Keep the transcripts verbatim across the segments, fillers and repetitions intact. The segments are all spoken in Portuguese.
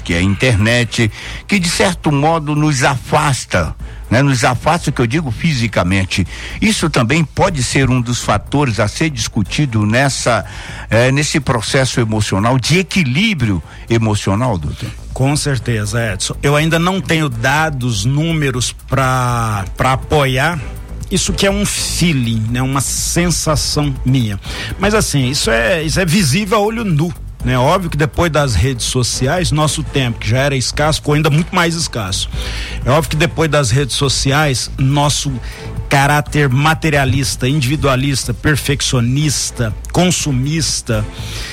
que é a internet, que de certo modo nos afasta, né? Nos afasta, que eu digo fisicamente. Isso também pode ser um dos fatores a ser discutido nessa, eh, nesse processo emocional, de equilíbrio emocional, doutor? Com certeza, Edson. Eu ainda não tenho dados, números para para apoiar isso, que é um feeling, né? Uma sensação minha. Mas assim, isso é, isso é visível a olho nu, né? Óbvio que depois das redes sociais, nosso tempo, que já era escasso, ficou ainda muito mais escasso. É óbvio que depois das redes sociais, nosso caráter materialista, individualista, perfeccionista, consumista,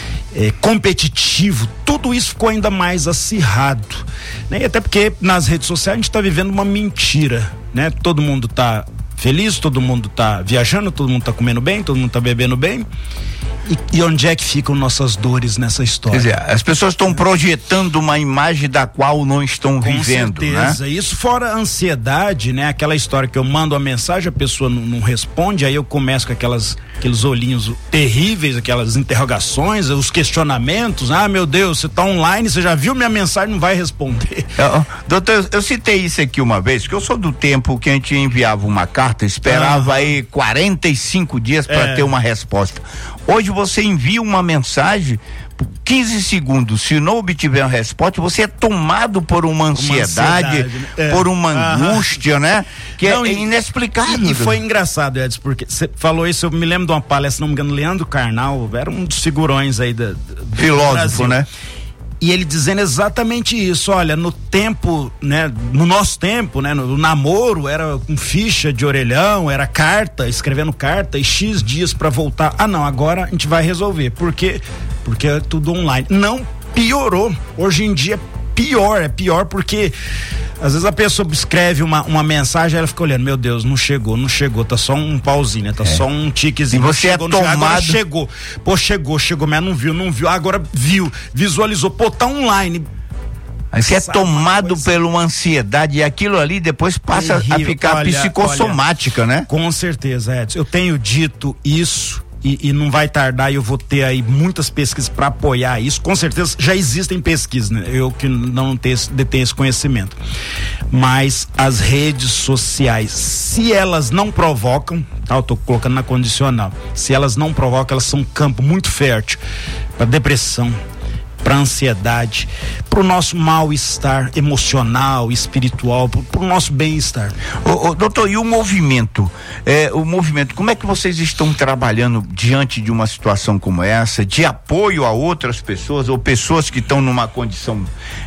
É, competitivo, tudo isso ficou ainda mais acirrado, né? E até porque nas redes sociais a gente está vivendo uma mentira, né? Todo mundo está feliz, todo mundo está viajando, todo mundo está comendo bem, todo mundo está bebendo bem. E, e onde é que ficam nossas dores nessa história? Quer dizer, as pessoas estão projetando uma imagem da qual não estão Com vivendo, certeza. né? Isso fora a ansiedade, né? Aquela história que eu mando a mensagem, a pessoa não, não responde, aí eu começo com aquelas, aqueles olhinhos terríveis, aquelas interrogações, os questionamentos. Ah, meu Deus, você está online, você já viu minha mensagem, não vai responder. Eu, doutor, eu, eu citei isso aqui uma vez, porque eu sou do tempo que a gente enviava uma carta, esperava ah. aí quarenta e cinco dias para é. ter uma resposta. Hoje você envia uma mensagem por quinze segundos, se não obtiver uma resposta, você é tomado por uma ansiedade, uma ansiedade é. por uma angústia, né? Que não, é e, inexplicável. E, e foi engraçado, Edson, porque você falou isso, eu me lembro de uma palestra, se não me engano, Leandro Carnal, era um dos figurões aí da, do filósofo, Brasil, né? E ele dizendo exatamente isso, olha, no tempo, né, no nosso tempo, né, no, no namoro era com ficha de orelhão, era carta, escrevendo carta e X dias pra voltar. Ah, não, agora a gente vai resolver. Por quê? Porque é tudo online. Não, piorou. Hoje em dia é pior, é pior porque às vezes a pessoa escreve uma, uma mensagem, ela fica olhando, meu Deus, não chegou, não chegou, tá só um pauzinho, né? Tá é. só um tiquezinho. E você chegou, é tomado. Agora chegou, pô, chegou, chegou, mas não viu, não viu, agora viu, visualizou, pô, tá online. Aí você é tomado por uma ansiedade e aquilo ali depois passa terrível, a ficar olha, psicossomática, olha, né? Com certeza, Edson. Eu tenho dito isso e, e não vai tardar, e eu vou ter aí muitas pesquisas para apoiar isso. Com certeza já existem pesquisas, né? Eu que não tenho, detenho esse conhecimento. Mas as redes sociais, se elas não provocam, tá? Eu tô colocando na condicional. Se elas não provocam, elas são um campo muito fértil para depressão, para ansiedade, para o nosso mal-estar emocional, espiritual, para o nosso bem-estar. Ô, ô, doutor, e o movimento? É, o movimento, como é que vocês estão trabalhando diante de uma situação como essa, de apoio a outras pessoas ou pessoas que estão numa condição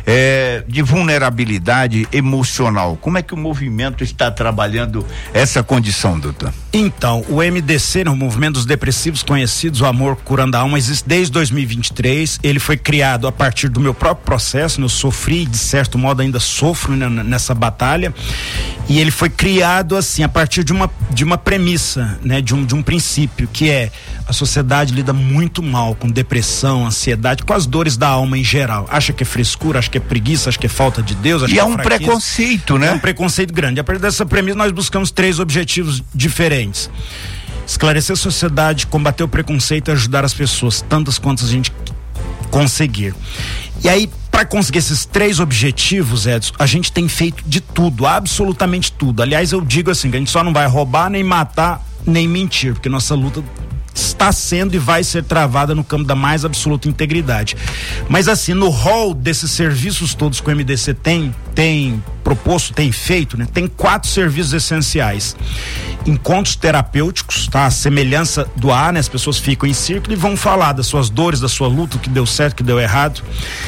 é, de vulnerabilidade emocional? Como é que o movimento está trabalhando essa condição, doutor? Então, o M D C, né, o Movimento dos Depressivos Conhecidos, o Amor Curando a Alma, existe desde dois mil e vinte e três. Ele foi criado a partir do meu próprio processo, né? Eu sofri, de certo modo ainda sofro, né, nessa batalha, e ele foi criado assim, a partir de uma, de uma premissa, né? De um, de um princípio, que é: a sociedade lida muito mal com depressão, ansiedade, com as dores da alma em geral. Acha que é frescura, acha que é preguiça, acha que é falta de Deus, acha e que é é um fraqueza. preconceito, né? É um preconceito grande. A partir dessa premissa nós buscamos três objetivos diferentes: esclarecer a sociedade, combater o preconceito e ajudar as pessoas, tantas quantas a gente conseguir. E aí, para conseguir esses três objetivos, Edson, a gente tem feito de tudo, absolutamente tudo. Aliás, eu digo assim, que a gente só não vai roubar, nem matar, nem mentir, porque nossa luta está sendo e vai ser travada no campo da mais absoluta integridade. Mas assim, no rol desses serviços todos que o M D C tem, tem proposto, tem feito, né? Tem quatro serviços essenciais: encontros terapêuticos, tá? A semelhança do A, né? As pessoas ficam em círculo e vão falar das suas dores, da sua luta, o que deu certo, o que deu errado.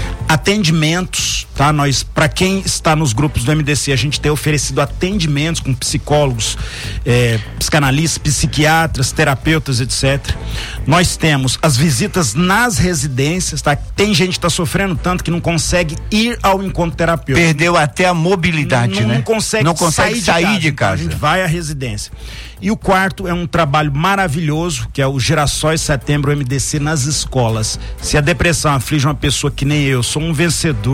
Atendimentos, tá? Nós, para quem está nos grupos do M D C, a gente tem oferecido atendimentos com psicólogos, eh, psicanalistas, psiquiatras, terapeutas, etcétera. Nós temos as visitas nas residências, tá? Tem gente que está sofrendo tanto que não consegue ir ao encontro terapêutico. Perdeu até a mobilidade, não, né? Não consegue, não consegue sair, sair de casa. De casa. Então a gente vai à residência. E o quarto é um trabalho maravilhoso, que é o Girassóis Setembro M D C nas escolas. Se a depressão aflige uma pessoa que nem eu, sou um vencedor, eu tenho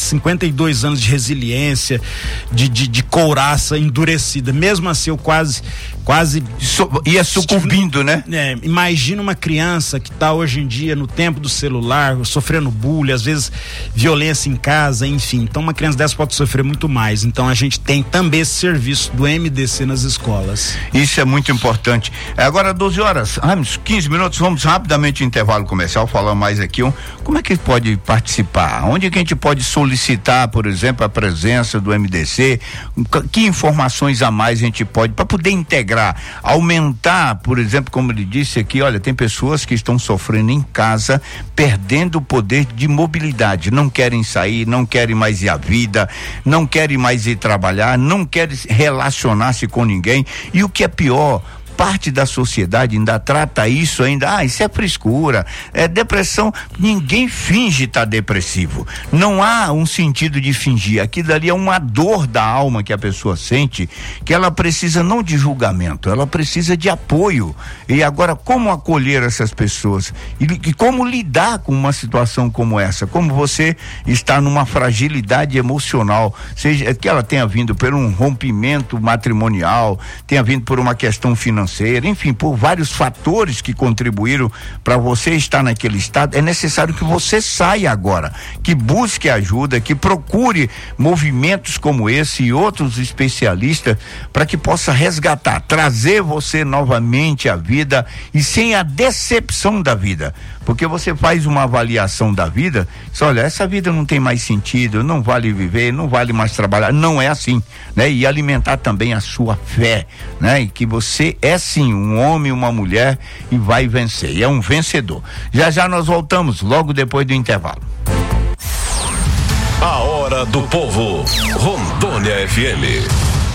cinquenta e dois anos de resiliência, de, de, de couraça endurecida. Mesmo assim, eu quase, quase so, ia sucumbindo, né? É, imagina uma criança que está hoje em dia no tempo do celular, sofrendo bullying, às vezes violência em casa, enfim. Então, uma criança dessa pode sofrer muito mais. Então, a gente tem também esse serviço do M D C nas escolas. Isso é muito importante. Agora, doze horas, Ramos, quinze minutos, vamos rapidamente intervalo comercial, falar mais aqui. Um, como é que pode participar? Onde é que a gente pode solicitar, por exemplo, a presença do M D C? Que informações a mais a gente pode, para poder integrar, aumentar, por exemplo, como ele disse aqui, olha, tem pessoas que estão sofrendo em casa, perdendo o poder de mobilidade, não querem sair, não querem mais ir à vida, não querem mais ir trabalhar, não querem relacionar-se com ninguém, e o que é pior, parte da sociedade ainda trata isso ainda, ah, isso é frescura, é depressão. Ninguém finge estar depressivo, não há um sentido de fingir, aquilo dali é uma dor da alma que a pessoa sente, que ela precisa não de julgamento, ela precisa de apoio. E agora, como acolher essas pessoas e, e como lidar com uma situação como essa, como você está numa fragilidade emocional, seja que ela tenha vindo por um rompimento matrimonial, tenha vindo por uma questão financeira, enfim, por vários fatores que contribuíram para você estar naquele estado, é necessário que você saia agora, que busque ajuda, que procure movimentos como esse e outros especialistas para que possa resgatar, trazer você novamente à vida e sem a decepção da vida, porque você faz uma avaliação da vida, diz, olha, essa vida não tem mais sentido, não vale viver, não vale mais trabalhar, não é assim, né? E alimentar também a sua fé, né? E que você é sim um homem, uma mulher e vai vencer, e é um vencedor. Já já nós voltamos, logo depois do intervalo. A hora do povo, Rondônia F M.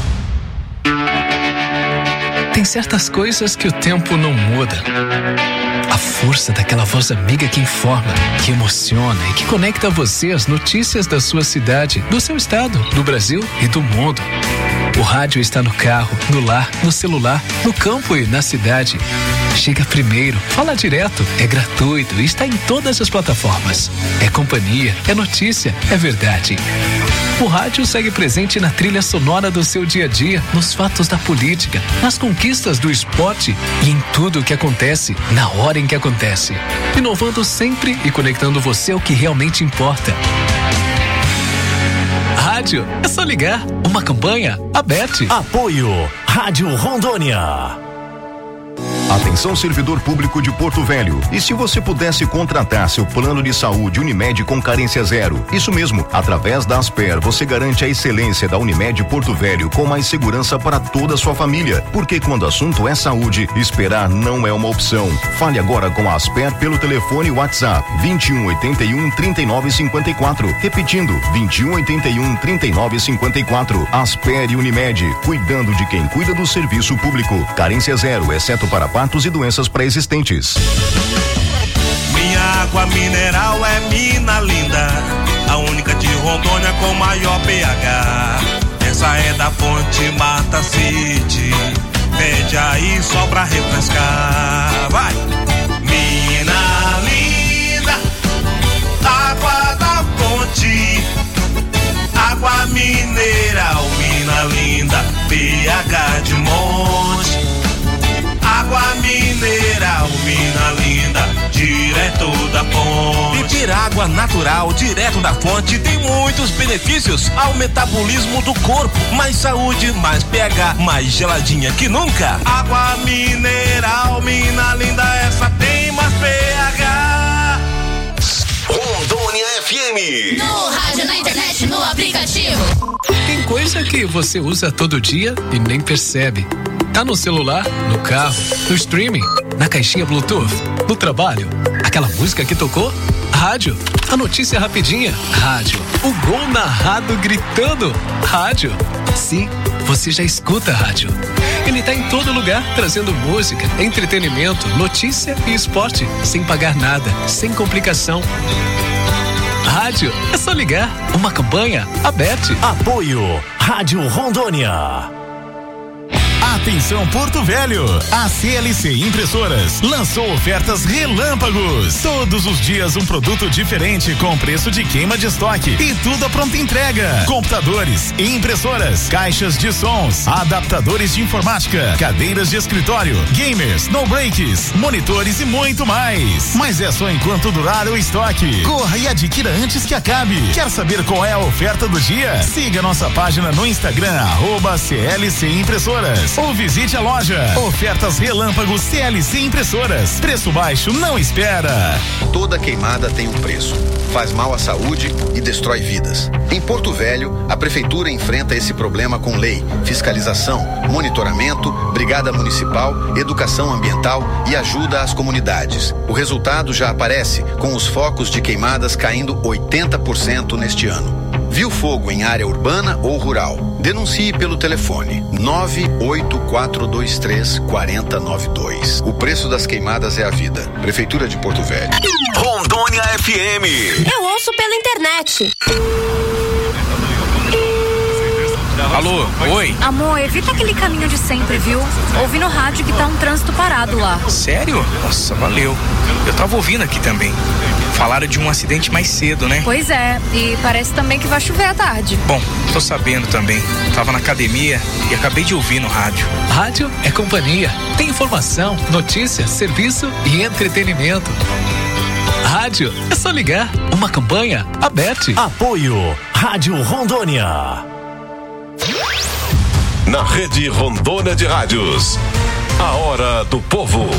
Tem certas coisas que o tempo não muda. A força daquela voz amiga que informa, que emociona e que conecta você às notícias da sua cidade, do seu estado, do Brasil e do mundo. O rádio está no carro, no lar, no celular, no campo e na cidade. Chega primeiro, fala direto, é gratuito e está em todas as plataformas. É companhia, é notícia, é verdade. O rádio segue presente na trilha sonora do seu dia a dia, nos fatos da política, nas conquistas do esporte e em tudo o que acontece, na hora em que acontece. Inovando sempre e conectando você ao que realmente importa. Rádio, é só ligar. Uma campanha aberta. Apoio Rádio Rondônia. Atenção, servidor público de Porto Velho. E se você pudesse contratar seu plano de saúde Unimed com carência zero? Isso mesmo, através da Asper você garante a excelência da Unimed Porto Velho com mais segurança para toda a sua família. Porque quando o assunto é saúde, esperar não é uma opção. Fale agora com a Asper pelo telefone WhatsApp vinte e um, oitenta e um, trinta e nove, cinquenta e quatro. Repetindo, vinte e um, oitenta e um, trinta e nove, cinquenta e quatro. Asper e Unimed, cuidando de quem cuida do serviço público. Carência zero, exceto para partos e doenças pré-existentes. Minha água mineral é mina linda, a única de Rondônia com maior pH. Essa é da fonte Mata City, pede aí só pra refrescar. Vai! Mina linda, água da fonte, água mineral, mina linda, pH de monte. Água mineral, mina linda, direto da fonte. Beber água natural, direto da fonte, tem muitos benefícios ao metabolismo do corpo. Mais saúde, mais pH, mais geladinha que nunca. Água mineral, mina linda, essa tem mais pH. Rondônia F M. No rádio, na internet, no aplicativo. Tem coisa que você usa todo dia e nem percebe. Tá no celular, no carro, no streaming, na caixinha Bluetooth, no trabalho. Aquela música que tocou? Rádio. A notícia rapidinha? Rádio. O gol narrado gritando? Rádio. Sim, você já escuta rádio. Ele tá em todo lugar, trazendo música, entretenimento, notícia e esporte, sem pagar nada, sem complicação. Rádio, é só ligar. Uma campanha aberta. Apoio Rádio Rondônia. Atenção Porto Velho, a C L C Impressoras lançou ofertas relâmpagos. Todos os dias um produto diferente com preço de queima de estoque e tudo a pronta entrega. Computadores, impressoras, caixas de sons, adaptadores de informática, cadeiras de escritório, gamers, no breaks, monitores e muito mais. Mas é só enquanto durar o estoque. Corra e adquira antes que acabe. Quer saber qual é a oferta do dia? Siga nossa página no Instagram, arroba C L C Impressoras, ou visite a loja. Ofertas relâmpagos C L C Impressoras. Preço baixo não espera. Toda queimada tem um preço. Faz mal à saúde e destrói vidas. Em Porto Velho, a prefeitura enfrenta esse problema com lei, fiscalização, monitoramento, brigada municipal, educação ambiental e ajuda às comunidades. O resultado já aparece, com os focos de queimadas caindo oitenta por cento neste ano. Viu fogo em área urbana ou rural? Denuncie pelo telefone nove oito quatro dois três quatro zero nove dois. O preço das queimadas é a vida. Prefeitura de Porto Velho. Rondônia F M. Eu ouço pela internet. Alô, oi? Amor, evita aquele caminho de sempre, viu? Ouvi no rádio que tá um trânsito parado lá. Sério? Nossa, valeu. Eu tava ouvindo aqui também. Falaram de um acidente mais cedo, né? Pois é, e parece também que vai chover à tarde. Bom, tô sabendo também. Tava na academia e acabei de ouvir no rádio. Rádio é companhia. Tem informação, notícia, serviço e entretenimento. Rádio é só ligar. Uma campanha aberta. Apoio Rádio Rondônia. Na Rede Rondônia de Rádios, a hora do povo.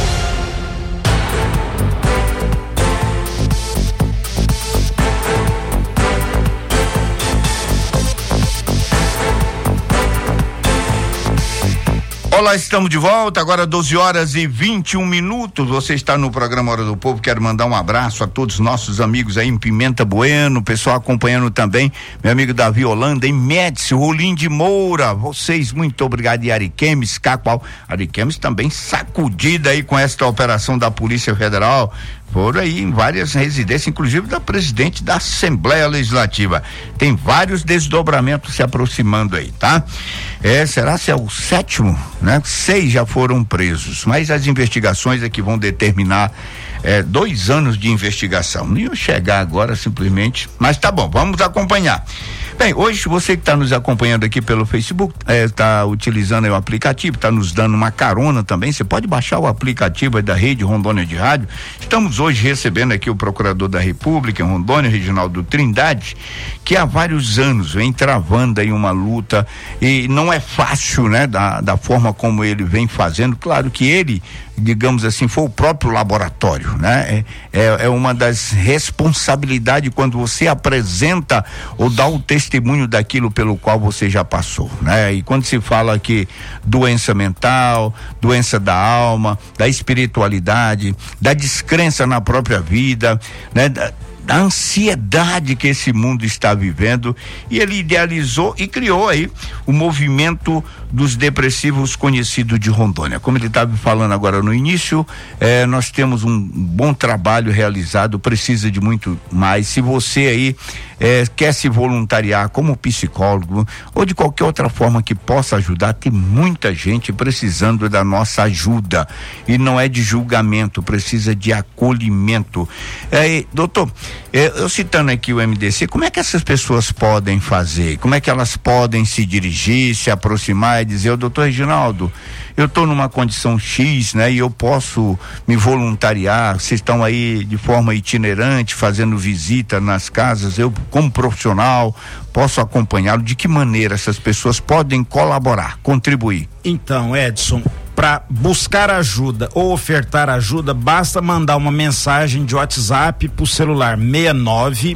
Olá, estamos de volta, agora doze horas e vinte e um minutos, você está no programa Hora do Povo. Quero mandar um abraço a todos os nossos amigos aí em Pimenta Bueno, pessoal acompanhando também, meu amigo Davi Holanda, em Médici, Rolim de Moura, vocês, muito obrigado. E Ariquemes, Cacoal, Ariquemes também sacudida aí com esta operação da Polícia Federal, foram aí em várias residências, inclusive da presidente da Assembleia Legislativa. Tem vários desdobramentos se aproximando aí, tá? É, será se é o sétimo, né? Seis já foram presos, mas as investigações é que vão determinar é, dois anos de investigação. Não ia chegar agora simplesmente, mas tá bom, vamos acompanhar. Bem, hoje você que está nos acompanhando aqui pelo Facebook, está é, utilizando aí o aplicativo, está nos dando uma carona também, você pode baixar o aplicativo da Rede Rondônia de Rádio. Estamos hoje recebendo aqui o Procurador da República em Rondônia, Reginaldo Trindade, que há vários anos vem travando aí uma luta e não é fácil, né? Da, da forma como ele vem fazendo, claro que ele, digamos assim, foi o próprio laboratório, né? É, é, é uma das responsabilidades quando você apresenta ou dá o testemunho daquilo pelo qual você já passou, né? E quando se fala aqui doença mental, doença da alma, da espiritualidade, da descrença na própria vida, né? Da, da ansiedade que esse mundo está vivendo, e ele idealizou e criou aí o movimento dos depressivos conhecido de Rondônia. Como ele estava falando agora no início, eh, nós temos um bom trabalho realizado, precisa de muito mais. Se você aí eh, quer se voluntariar como psicólogo ou de qualquer outra forma que possa ajudar, tem muita gente precisando da nossa ajuda, e não é de julgamento, precisa de acolhimento. Eh, doutor, eh, eu citando aqui o M D C, como é que essas pessoas podem fazer? Como é que elas podem se dirigir, se aproximar e dizer: doutor Reginaldo, eu estou numa condição X, né? E eu posso me voluntariar, vocês estão aí de forma itinerante, fazendo visita nas casas, eu como profissional posso acompanhá-lo. De que maneira essas pessoas podem colaborar, contribuir? Então, Edson, para buscar ajuda ou ofertar ajuda, basta mandar uma mensagem de WhatsApp pro celular seis nove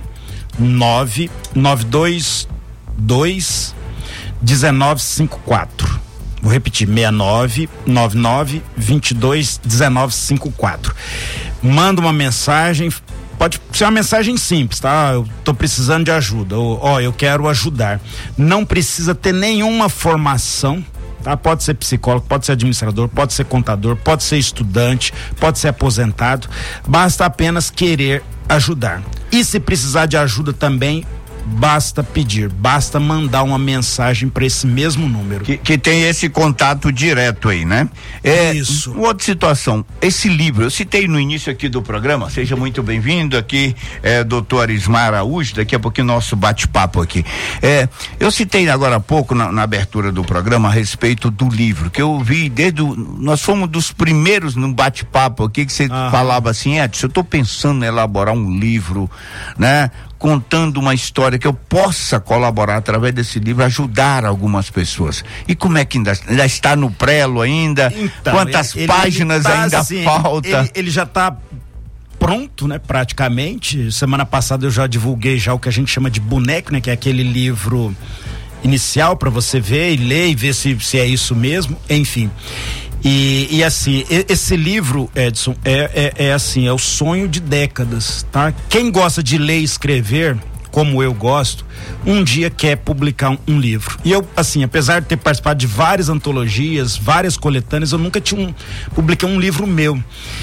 nove nove dois dois um nove cinco quatro. Vou repetir: seis nove nove nove dois dois um nove cinco quatro. Manda uma mensagem, pode ser uma mensagem simples, tá? Eu tô precisando de ajuda, ou, ó, eu quero ajudar. Não precisa ter nenhuma formação, tá? Pode ser psicólogo, pode ser administrador, pode ser contador, pode ser estudante, pode ser aposentado, basta apenas querer ajudar. E se precisar de ajuda também, basta pedir, basta mandar uma mensagem para esse mesmo número. Que, que tem esse contato direto aí, né? É, Isso. Uma outra situação, esse livro, eu citei no início aqui do programa, seja muito bem-vindo aqui, é, doutor Arismar Araújo, daqui a pouquinho nosso bate-papo aqui. É, eu citei agora há pouco, na, na abertura do programa, a respeito do livro, que eu vi desde o, nós fomos dos primeiros no bate-papo aqui, que você ah. falava assim, Edson, eu tô pensando em elaborar um livro, né? Contando uma história que eu possa colaborar através desse livro, ajudar algumas pessoas. E como é que ainda, ainda está no prelo ainda? Então, quantas ele, páginas ele tá, ainda assim, falta? Ele, ele já está pronto, né? Praticamente. Semana passada eu já divulguei já o que a gente chama de boneco, né? Que é aquele livro inicial para você ver e ler e ver se, se é isso mesmo. Enfim. E, e assim, esse livro, Edson, é, é, é assim, é o sonho de décadas, tá? Quem gosta de ler e escrever, como eu gosto, um dia quer publicar um, um livro. E eu, assim, apesar de ter participado de várias antologias, várias coletâneas, eu nunca tinha um, publiquei um livro meu.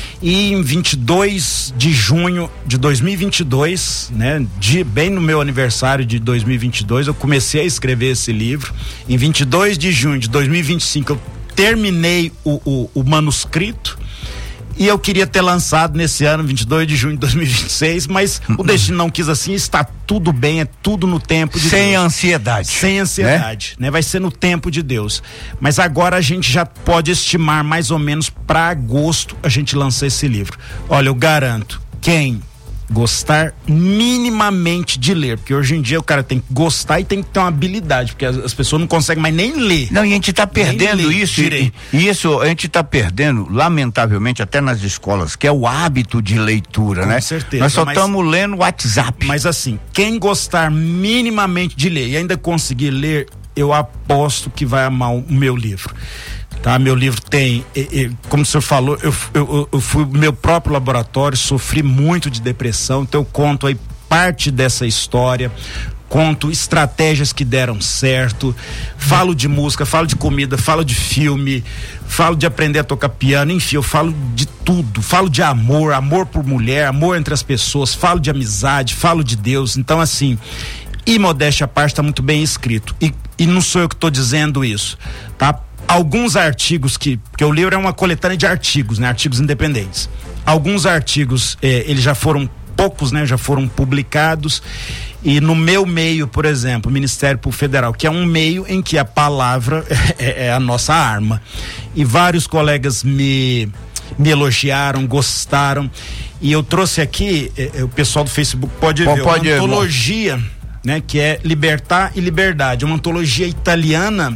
E em vinte e dois de junho de dois mil e vinte e dois, né, de, bem no meu aniversário de dois mil e vinte e dois, eu comecei a escrever esse livro. Em vinte e dois de junho de dois mil e vinte e cinco, eu terminei o, o, o manuscrito e eu queria ter lançado nesse ano, vinte e dois de junho de dois mil e vinte e seis, mas o destino não quis assim, está tudo bem, é tudo no tempo de Deus. Sem ansiedade. Sem ansiedade, né? né? Vai ser no tempo de Deus. Mas agora a gente já pode estimar mais ou menos para agosto a gente lançar esse livro. Olha, eu garanto, quem gostar minimamente de ler, porque hoje em dia o cara tem que gostar e tem que ter uma habilidade, porque as, as pessoas não conseguem mais nem ler. Não, e a gente tá perdendo isso, e, e isso a gente tá perdendo, lamentavelmente, até nas escolas, que é o hábito de leitura, Com né? certeza. Nós só estamos lendo WhatsApp. Mas assim, quem gostar minimamente de ler e ainda conseguir ler, eu aposto que vai amar o meu livro. Tá, meu livro tem, e, e, como o senhor falou, eu, eu, eu fui meu próprio laboratório, sofri muito de depressão, então eu conto aí parte dessa história, conto estratégias que deram certo, falo de música, falo de comida, falo de filme, falo de aprender a tocar piano, enfim, eu falo de tudo, falo de amor, amor por mulher, amor entre as pessoas, falo de amizade, falo de Deus, então assim, e modéstia à parte, está muito bem escrito, e, e não sou eu que estou dizendo isso, tá? Alguns artigos que, porque o livro é uma coletânea de artigos, né? Artigos independentes. Alguns artigos, eh, eles já foram poucos, né? Já foram publicados e no meu meio, por exemplo, Ministério Público Federal, que é um meio em que a palavra é, é a nossa arma. E vários colegas me, me elogiaram, gostaram e eu trouxe aqui, eh, o pessoal do Facebook pode Pô, ver, pode uma antologia, né? Que é Libertar e Liberdade, uma antologia italiana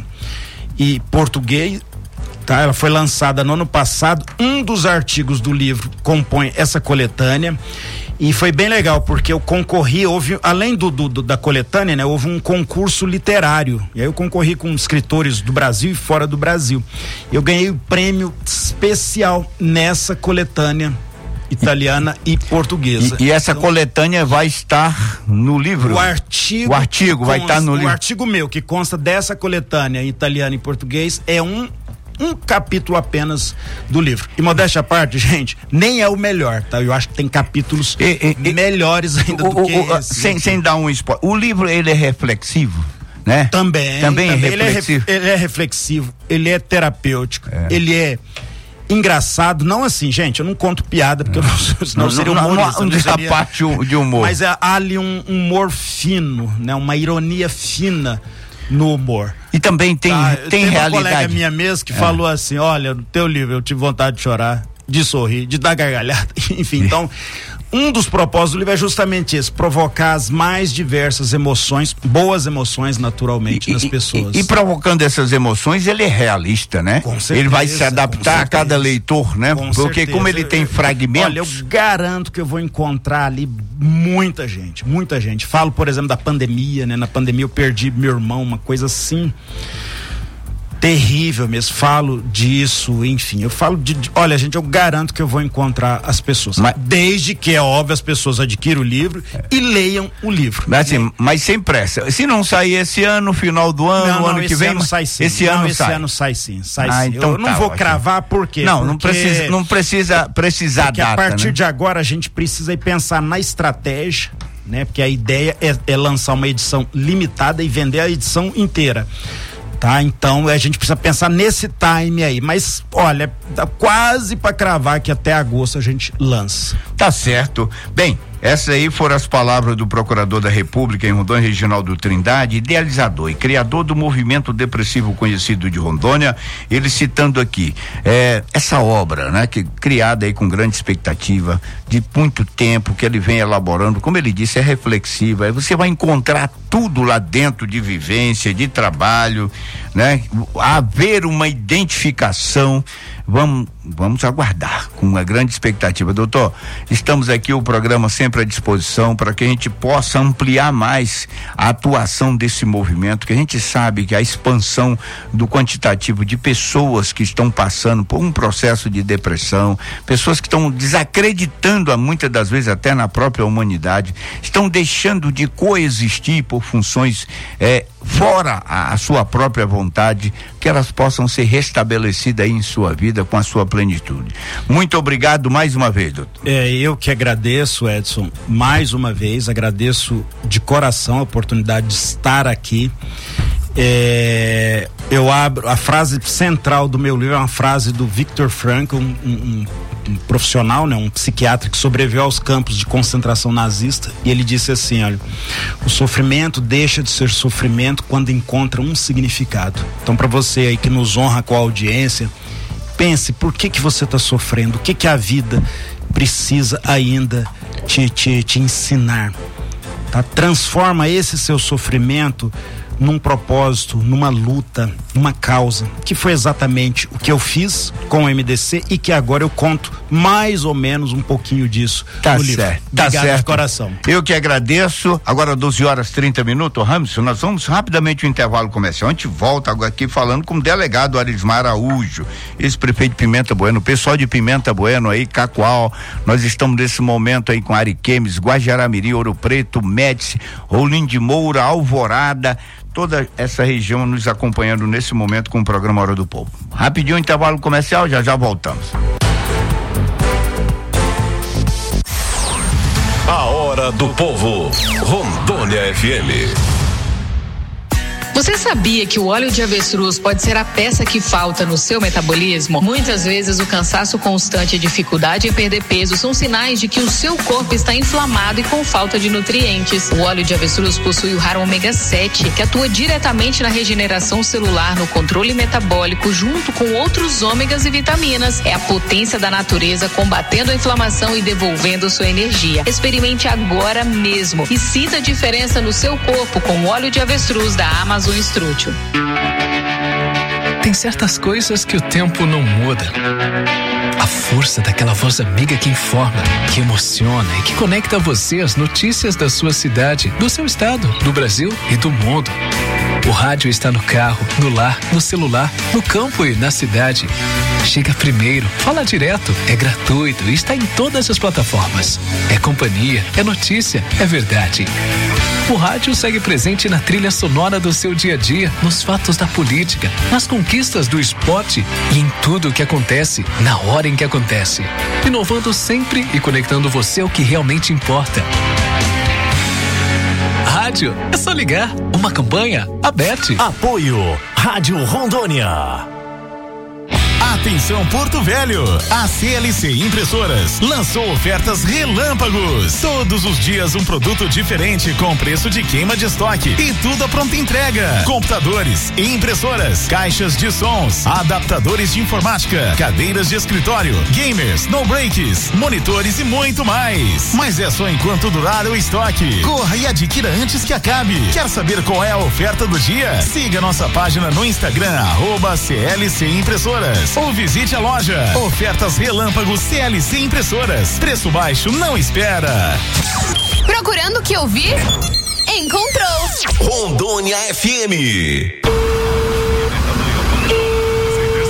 e português, tá? Ela foi lançada no ano passado. Um dos artigos do livro compõe essa coletânea e foi bem legal porque eu concorri, houve, além do, do, do da coletânea, né? Houve um concurso literário e aí eu concorri com escritores do Brasil e fora do Brasil. Eu ganhei o prêmio especial nessa coletânea italiana e portuguesa. E, e essa então, coletânea vai estar no livro? O artigo, o artigo consta, vai estar no livro? O artigo meu, que consta dessa coletânea italiana e português, é um um capítulo apenas do livro. E modéstia à parte, gente, nem é o melhor, tá? Eu acho que tem capítulos e, e, melhores ainda o, do que o, esse. Sem, sem dar um spoiler. O livro, ele é reflexivo, né? Também. Também, também é reflexivo. Ele é, ele é reflexivo, ele é terapêutico, é. ele é engraçado, não assim, gente, eu não conto piada porque eu não, senão não, seria não, humorista, não, não, não seria parte de humor. Mas há ali um humor fino, né? Uma ironia fina no humor. E também tem, tá, tem realidade. Uma colega minha mesmo que é. falou assim, olha, no teu livro eu tive vontade de chorar, de sorrir, de dar gargalhada, enfim, então um dos propósitos do livro é justamente esse, provocar as mais diversas emoções, boas emoções naturalmente e, nas pessoas. E, e provocando essas emoções, ele é realista, né? Com certeza, ele vai se adaptar a cada leitor, né? Com Porque certeza. como ele tem fragmentos. Olha, eu garanto que eu vou encontrar ali muita gente, muita gente. Falo, por exemplo, da pandemia, né? Na pandemia eu perdi meu irmão, uma coisa assim terrível mesmo, falo disso, enfim, eu falo de, de, olha gente, eu garanto que eu vou encontrar as pessoas, mas, desde que é óbvio as pessoas adquiram o livro é. e leiam o livro. Mas, assim, mas sem pressa, se não sair esse ano, final do ano, não, não, ano que vem, ano sai sim. esse não, ano esse sai. ano sai sim, sai ah, sim. Então eu não tá, vou ótimo. cravar por quê? Não, Porque, não precisa, não precisa precisar porque data, a partir né? de agora a gente precisa ir pensar na estratégia, né? Porque a ideia é, é lançar uma edição limitada e vender a edição inteira. Tá, então a gente precisa pensar nesse time aí, mas olha, dá quase para cravar que até agosto a gente lança. Tá certo. Bem, essas aí foram as palavras do Procurador da República em Rondônia, Reginaldo Trindade, idealizador e criador do movimento depressivo conhecido de Rondônia, ele citando aqui, é, essa obra, né, que criada aí com grande expectativa, de muito tempo, que ele vem elaborando, como ele disse, é reflexiva, aí você vai encontrar tudo lá dentro de vivência, de trabalho, né, haver uma identificação. Vamos, vamos aguardar com uma grande expectativa. Doutor, estamos aqui, o programa sempre à disposição para que a gente possa ampliar mais a atuação desse movimento, que a gente sabe que a expansão do quantitativo de pessoas que estão passando por um processo de depressão, pessoas que estão desacreditando, a muitas das vezes até na própria humanidade, estão deixando de coexistir por funções eh, fora a, a sua própria vontade, que elas possam ser restabelecidas aí em sua vida com a sua plenitude. Muito obrigado mais uma vez, doutor. É, eu que agradeço, Edson, mais uma vez, agradeço de coração a oportunidade de estar aqui. É, eu abro, a frase central do meu livro é uma frase do Viktor Frankl, um, um, um profissional, né, um psiquiatra que sobreviveu aos campos de concentração nazista, e ele disse assim, olha, o sofrimento deixa de ser sofrimento quando encontra um significado. Então, para você aí que nos honra com a audiência, pense por que que você está sofrendo, o que que a vida precisa ainda te, te, te ensinar, tá? Transforma esse seu sofrimento num propósito, numa luta, numa causa, que foi exatamente o que eu fiz com o M D C e que agora eu conto mais ou menos um pouquinho disso tá no livro. Certo, tá certo. De coração. Eu que agradeço. Agora doze horas e trinta minutos, Ramson, nós vamos rapidamente ao intervalo comercial. A gente volta agora aqui falando com o delegado Arismar Araújo, ex-prefeito de Pimenta Bueno, o pessoal de Pimenta Bueno aí, Cacoal, nós estamos nesse momento aí com Ariquemes, Guajará-Mirim, Ouro Preto, Médici, Rolim de Moura, Alvorada, toda essa região nos acompanhando nesse momento com o programa Hora do Povo. Rapidinho, intervalo comercial, já já voltamos. A Hora do Povo, Rondônia F M. Você sabia que o óleo de avestruz pode ser a peça que falta no seu metabolismo? Muitas vezes o cansaço constante e dificuldade em perder peso são sinais de que o seu corpo está inflamado e com falta de nutrientes. O óleo de avestruz possui o raro ômega sete, que atua diretamente na regeneração celular, no controle metabólico, junto com outros ômegas e vitaminas. É a potência da natureza combatendo a inflamação e devolvendo sua energia. Experimente agora mesmo e sinta a diferença no seu corpo com o óleo de avestruz da Amazon Estrútil. Tem certas coisas que o tempo não muda. A força daquela voz amiga que informa, que emociona e que conecta você às notícias da sua cidade, do seu estado, do Brasil e do mundo. O rádio está no carro, no lar, no celular, no campo e na cidade. Chega primeiro, fala direto, é gratuito e está em todas as plataformas. É companhia, é notícia, é verdade. O rádio segue presente na trilha sonora do seu dia a dia, nos fatos da política, nas conquistas do esporte e em tudo o que acontece, na hora em que acontece. Inovando sempre e conectando você ao que realmente importa. Rádio, é só ligar. Uma campanha aberta. Apoio Rádio Rondônia. Atenção Porto Velho, a C L C Impressoras lançou ofertas relâmpagos. Todos os dias um produto diferente com preço de queima de estoque e tudo a pronta entrega. Computadores, impressoras, caixas de sons, adaptadores de informática, cadeiras de escritório, gamers, no breaks, monitores e muito mais. Mas é só enquanto durar o estoque. Corra e adquira antes que acabe. Quer saber qual é a oferta do dia? Siga nossa página no Instagram, arroba C L C Impressoras. Ou visite a loja. Ofertas relâmpagos C L C Impressoras. Preço baixo não espera. Procurando o que ouvir? Encontrou. Rondônia F M.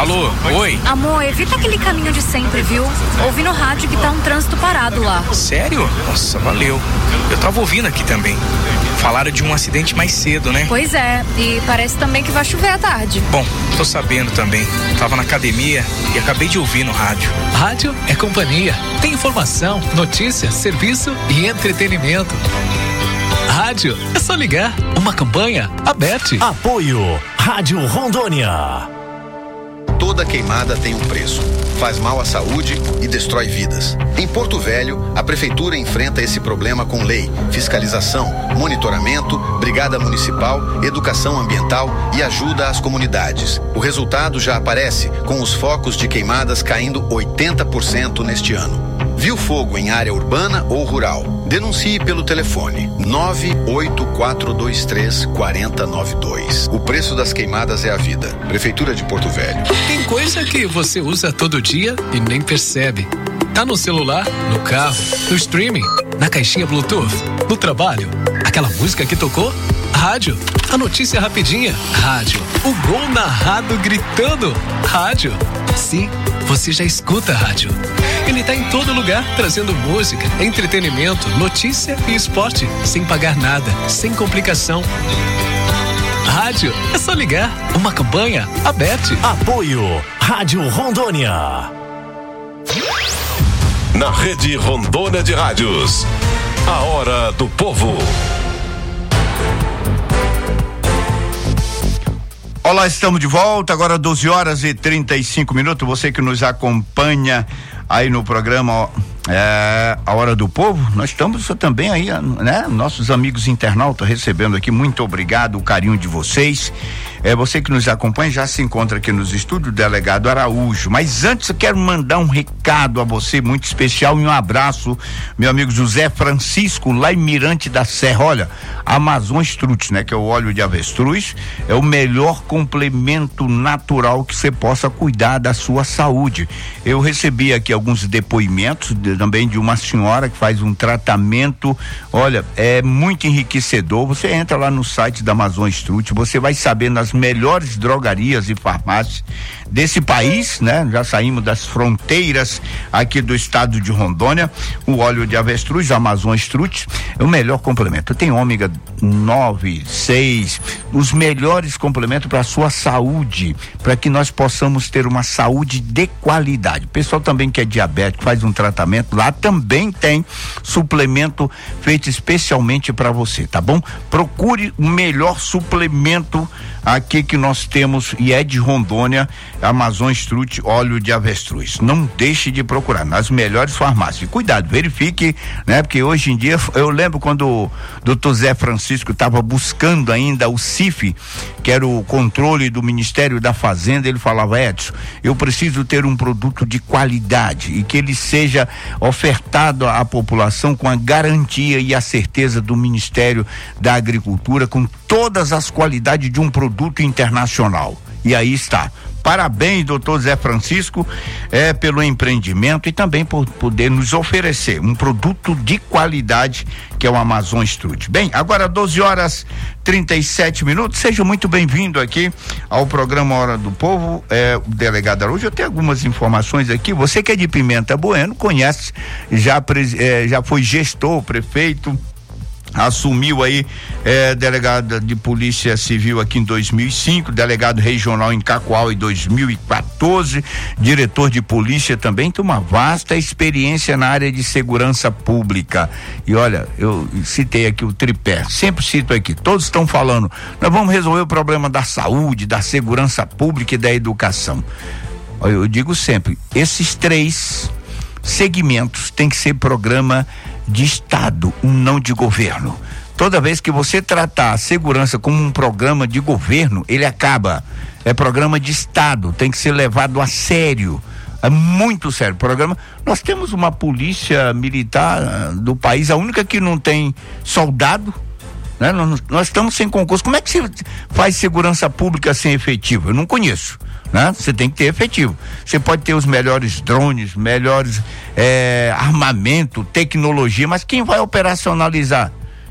Alô, oi? Amor, evita aquele caminho de sempre, viu? Ouvi no rádio que tá um trânsito parado lá. Sério? Nossa, valeu. Eu tava ouvindo aqui também. Falaram de um acidente mais cedo, né? Pois é, e parece também que vai chover à tarde. Bom, tô sabendo também. Tava na academia e acabei de ouvir no rádio. Rádio é companhia. Tem informação, notícia, serviço e entretenimento. Rádio é só ligar. Uma campanha aberta. Apoio Rádio Rondônia. Toda queimada tem um preço. Faz mal à saúde e destrói vidas. Em Porto Velho, a prefeitura enfrenta esse problema com lei, fiscalização, monitoramento, brigada municipal, educação ambiental e ajuda às comunidades. O resultado já aparece, com os focos de queimadas caindo oitenta por cento neste ano. Viu fogo em área urbana ou rural? Denuncie pelo telefone nove oito quatro dois três quatro zero nove dois. O preço das queimadas é a vida. Prefeitura de Porto Velho. Tem coisa que você usa todo dia e nem percebe. Tá no celular, no carro, no streaming, na caixinha Bluetooth, no trabalho. Aquela música que tocou? Rádio. A notícia rapidinha? Rádio. O gol narrado gritando? Rádio. Sim, você já escuta rádio. Ele tá em todo lugar, trazendo música, entretenimento, notícia e esporte, sem pagar nada, sem complicação. Rádio é só ligar. Uma campanha aberta. Apoio Rádio Rondônia. Na Rede Rondônia de Rádios. A Hora do Povo. Olá, estamos de volta, agora doze horas e trinta e cinco minutos. Você que nos acompanha aí no programa é, A Hora do Povo, nós estamos também aí, né? Nossos amigos internautas recebendo aqui, muito obrigado, o carinho de vocês. É, você que nos acompanha já se encontra aqui nos estúdios, delegado Araújo. Mas antes eu quero mandar um recado a você muito especial e um abraço, meu amigo José Francisco, lá em Mirante da Serra. Olha, Amazon Strut, né? Que é o óleo de avestruz, é o melhor complemento natural que você possa cuidar da sua saúde. Eu recebi aqui alguns depoimentos de, também de uma senhora que faz um tratamento, olha, é muito enriquecedor. Você entra lá no site da Amazon Strut, você vai saber nas melhores drogarias e farmácias desse país, né? Já saímos das fronteiras aqui do estado de Rondônia. O óleo de avestruz, Amazon Strut, é o melhor complemento. Tem ômega nove, seis, os melhores complementos para a sua saúde, para que nós possamos ter uma saúde de qualidade. O pessoal também que é diabético, faz um tratamento, lá também tem suplemento feito especialmente para você, tá bom? Procure o melhor suplemento aqui que nós temos, e é de Rondônia, Amazon Strut, óleo de avestruz. Não deixe de procurar nas melhores farmácias. Cuidado, verifique, né? Porque hoje em dia, eu lembro quando o doutor Zé Francisco estava buscando ainda o C I F, que era o controle do Ministério da Fazenda, ele falava: Edson, eu preciso ter um produto de qualidade e que ele seja ofertado à população com a garantia e a certeza do Ministério da Agricultura, com todas as qualidades de um produto internacional. E aí está. Parabéns, doutor Zé Francisco, é, pelo empreendimento e também por poder nos oferecer um produto de qualidade que é o Amazon Strut. Bem, agora doze horas trinta e sete minutos. Seja muito bem-vindo aqui ao programa Hora do Povo, é, o delegado Araújo. Eu tenho algumas informações aqui. Você que é de Pimenta Bueno, conhece, já, é, já foi gestor, prefeito, assumiu aí eh, delegado de polícia civil aqui em dois mil e cinco, delegado regional em Cacoal em dois mil e quatorze, diretor de polícia também, tem uma vasta experiência na área de segurança pública. E olha, eu citei aqui o tripé, sempre cito aqui, todos estão falando, nós vamos resolver o problema da saúde, da segurança pública e da educação. Eu digo sempre, esses três segmentos tem que ser programa de Estado, não de governo. Toda vez que você tratar a segurança como um programa de governo, ele acaba. É programa de Estado, tem que ser levado a sério. É muito sério. Programa. Nós temos uma polícia militar do país, a única que não tem soldado, né? Nós, nós estamos sem concurso. Como é que se faz segurança pública sem efetivo? Eu não conheço. Né? Você tem que ter efetivo. Você pode ter os melhores drones, melhores é, armamento, tecnologia, mas quem vai operacionalizar?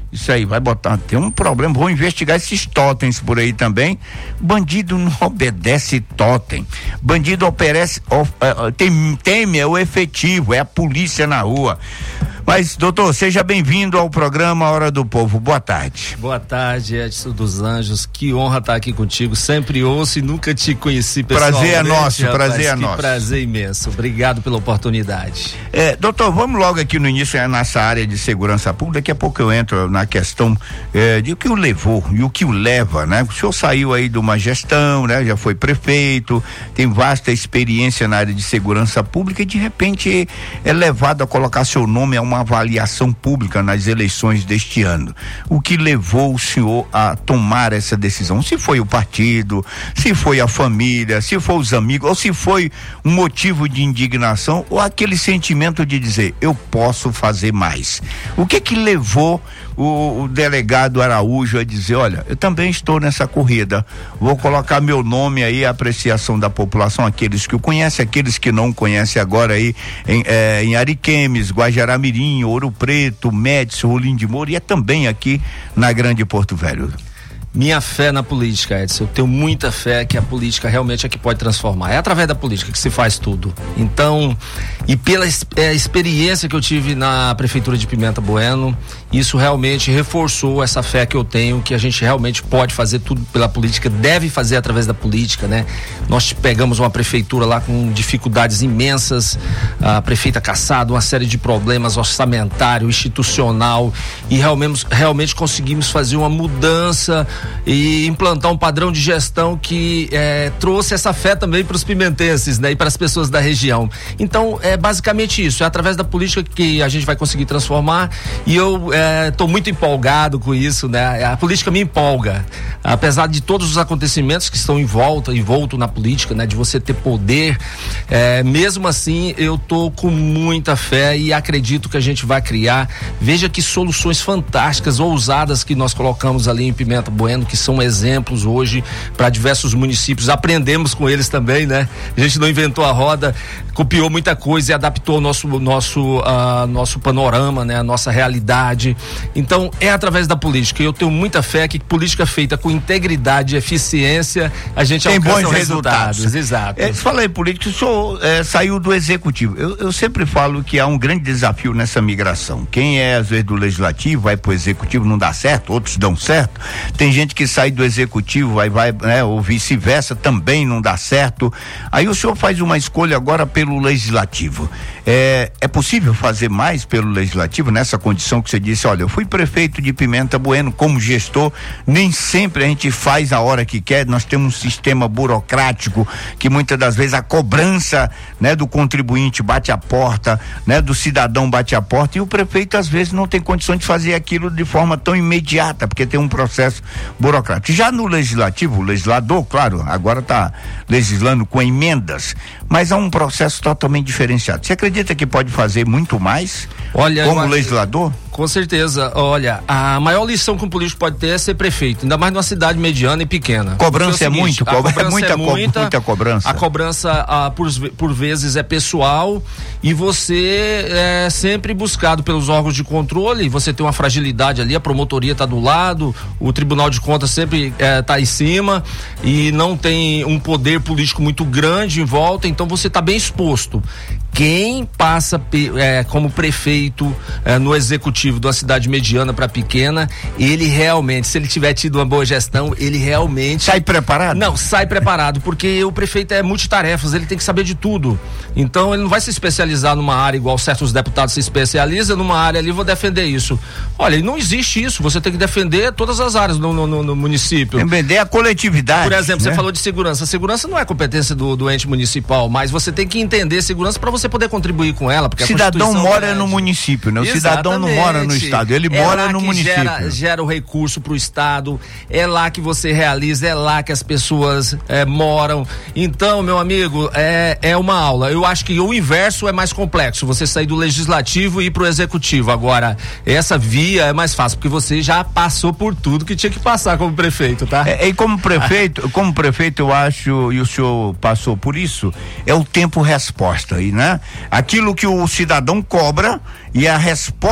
Isso aí, vai botar, tem um problema, vou investigar esses totens por aí também. Bandido não obedece totem. Bandido oferece, of, uh, tem, teme é o efetivo, é a polícia na rua. Mas, doutor, seja bem-vindo ao programa Hora do Povo. Boa tarde. Boa tarde, Edson dos Anjos. Que honra estar aqui contigo. Sempre ouço e nunca te conheci pessoalmente. Prazer é nosso, rapaz, prazer é que nosso. Prazer imenso. Obrigado pela oportunidade. É, doutor, vamos logo aqui no início, é, nessa área de segurança pública. Daqui a pouco eu entro na questão é, de o que o levou e o que o leva, né? O senhor saiu aí de uma gestão, né? Já foi prefeito, tem vasta experiência na área de segurança pública e de repente é levado a colocar seu nome a uma avaliação pública nas eleições deste ano. O que levou o senhor a tomar essa decisão? Se foi o partido, se foi a família, se foi os amigos, ou se foi um motivo de indignação, ou aquele sentimento de dizer, eu posso fazer mais. O que que levou o, o delegado Araújo a dizer, olha, eu também estou nessa corrida, vou colocar meu nome aí à apreciação da população, aqueles que o conhecem, aqueles que não conhecem agora aí em, eh, em Ariquemes, Guajará-Mirim, Ouro Preto, Médici, Rolim de Moura e é também aqui na Grande Porto Velho. Minha fé na política, Edson, eu tenho muita fé que a política realmente é que pode transformar, é através da política que se faz tudo. Então, e pela é, experiência que eu tive na prefeitura de Pimenta Bueno, isso realmente reforçou essa fé que eu tenho, que a gente realmente pode fazer tudo pela política, deve fazer através da política, né? Nós pegamos uma prefeitura lá com dificuldades imensas, a prefeita caçada, uma série de problemas orçamentário, institucional, e realmente, realmente conseguimos fazer uma mudança e implantar um padrão de gestão que é, trouxe essa fé também para os pimentenses, né? E para as pessoas da região. Então, é basicamente isso, é através da política que a gente vai conseguir transformar e eu estou é, muito empolgado com isso, né? A política me empolga, apesar de todos os acontecimentos que estão em volta, envolto na política, né? De você ter poder, é, mesmo assim eu tô com muita fé e acredito que a gente vai criar, veja que soluções fantásticas, ousadas que nós colocamos ali em Pimenta Bueno, que são exemplos hoje para diversos municípios, aprendemos com eles também, né? A gente não inventou a roda, copiou muita coisa e adaptou o nosso, nosso, uh, nosso panorama, né? A nossa realidade. Então, é através da política, e eu tenho muita fé que política feita com integridade e eficiência, a gente tem alcança bons resultados. resultados. Exato. É, fala aí, político, o senhor é, saiu do executivo. Eu, eu sempre falo que há um grande desafio nessa migração. Quem é, às vezes, do legislativo, vai pro executivo, não dá certo, outros dão certo. Tem gente que sai do executivo, aí vai, né, ou vice-versa, também não dá certo. Aí o senhor faz uma escolha agora pelo legislativo. É, é possível fazer mais pelo legislativo nessa condição que você disse, olha, eu fui prefeito de Pimenta Bueno como gestor, nem sempre a gente faz a hora que quer, nós temos um sistema burocrático que muitas das vezes a cobrança, né, do contribuinte bate a porta, né, do cidadão bate a porta e o prefeito às vezes não tem condição de fazer aquilo de forma tão imediata, porque tem um processo burocrático. Já no legislativo, o legislador, claro, agora está legislando com emendas, mas há um processo totalmente diferenciado. Você acredita que pode fazer muito mais? Olha, como imagino, legislador? Com certeza. Olha, a maior lição que um político pode ter é ser prefeito, ainda mais numa cidade mediana e pequena. Cobrança é, é, seguinte, muito, co cobrança é, muita, é muita, muita cobrança. A cobrança, a, por, por vezes, é pessoal e você é sempre buscado pelos órgãos de controle, você tem uma fragilidade ali, a promotoria está do lado, o Tribunal de Contas sempre está é, em cima e não tem um poder político muito grande em volta, então você está bem exposto. Quem passa é, como prefeito é, no executivo de uma cidade mediana para pequena, ele realmente, se ele tiver tido uma boa gestão, ele realmente sai preparado? Não, sai preparado, porque o prefeito é multitarefas, ele tem que saber de tudo. Então ele não vai se especializar numa área igual certos deputados se especializam numa área ali, vou defender isso. Olha, não existe isso, você tem que defender todas as áreas no, no, no município. Defender a coletividade. Por exemplo, né? Você falou de segurança. Segurança não é competência do, do ente municipal, mas você tem que entender segurança para você poder contribuir com ela. Porque o cidadão mora é no município, né? O Exatamente. Cidadão não mora no estado, ele é mora lá no que município. Gera, gera o recurso pro estado, é lá que você realiza, é lá que as pessoas é, moram. Então, meu amigo, é, é uma aula. Eu acho que o inverso é mais complexo, você sair do legislativo e ir pro executivo. Agora, essa via é mais fácil, porque você já passou por tudo que tinha que passar como prefeito, tá? É, e como prefeito, como prefeito, eu acho, e o senhor passou por isso, é o tempo resposta aí, né? Aquilo que o cidadão cobra e a resposta que o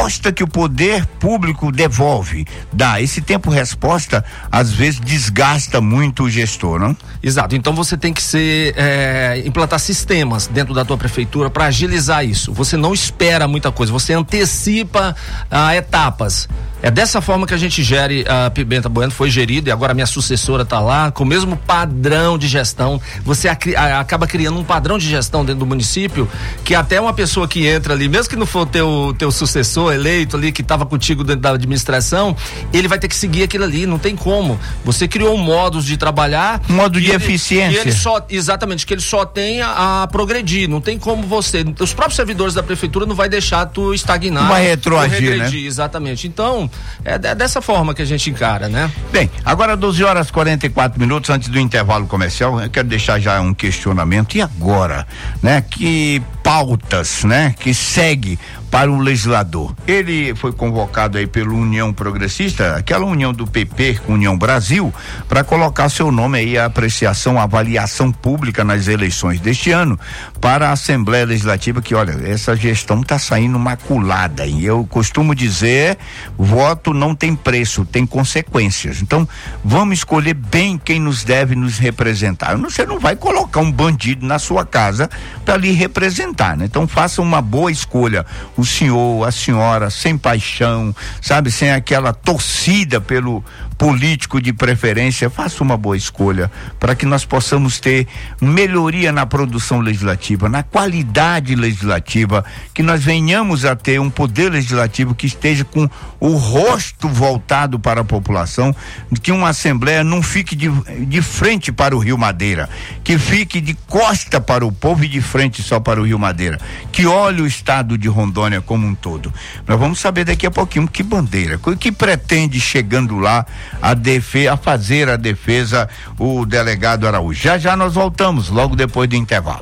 o poder público devolve, dá. Esse tempo-resposta, às vezes, desgasta muito o gestor, não? Exato. Então você tem que ser, é, implantar sistemas dentro da tua prefeitura para agilizar isso. Você não espera muita coisa, você antecipa ah, etapas. É dessa forma que a gente gere a Pimenta Bueno, foi gerido e agora minha sucessora está lá com o mesmo padrão de gestão. Você ac- a, acaba criando um padrão de gestão dentro do município que até uma pessoa que entra ali, mesmo que não for teu teu sucessor eleito ali que estava contigo dentro da administração, ele vai ter que seguir aquilo ali, não tem como. Você criou um modo de trabalhar, um modo de ele, eficiência. E ele só, exatamente, que ele só tem a, a progredir, não tem como você, os próprios servidores da prefeitura não vai deixar tu estagnar. Não vai retroagir, né? Exatamente. Então, é dessa forma que a gente encara, né? Bem, agora doze horas e quarenta e quatro minutos antes do intervalo comercial, eu quero deixar já um questionamento. E agora, né? Que pautas, né? Que segue para o legislador. Ele foi convocado aí pela União Progressista, aquela união do P P com União Brasil, para colocar seu nome aí à apreciação, à avaliação pública nas eleições deste ano para a Assembleia Legislativa, que olha, essa gestão está saindo maculada, e eu costumo dizer, voto não tem preço, tem consequências. Então, vamos escolher bem quem nos deve nos representar. Você não vai colocar um bandido na sua casa para lhe representar, né? Então, faça uma boa escolha. O senhor, a senhora, sem paixão, sabe, sem aquela torcida pelo político de preferência, faça uma boa escolha para que nós possamos ter melhoria na produção legislativa, na qualidade legislativa, que nós venhamos a ter um poder legislativo que esteja com o rosto voltado para a população, que uma Assembleia não fique de, de frente para o Rio Madeira, que fique de costa para o povo e de frente só para o Rio Madeira, que olhe o estado de Rondônia como um todo. Nós vamos saber daqui a pouquinho que bandeira, o que pretende chegando lá a, defe, a fazer a defesa o delegado Araújo. Já já nós voltamos, logo depois do intervalo.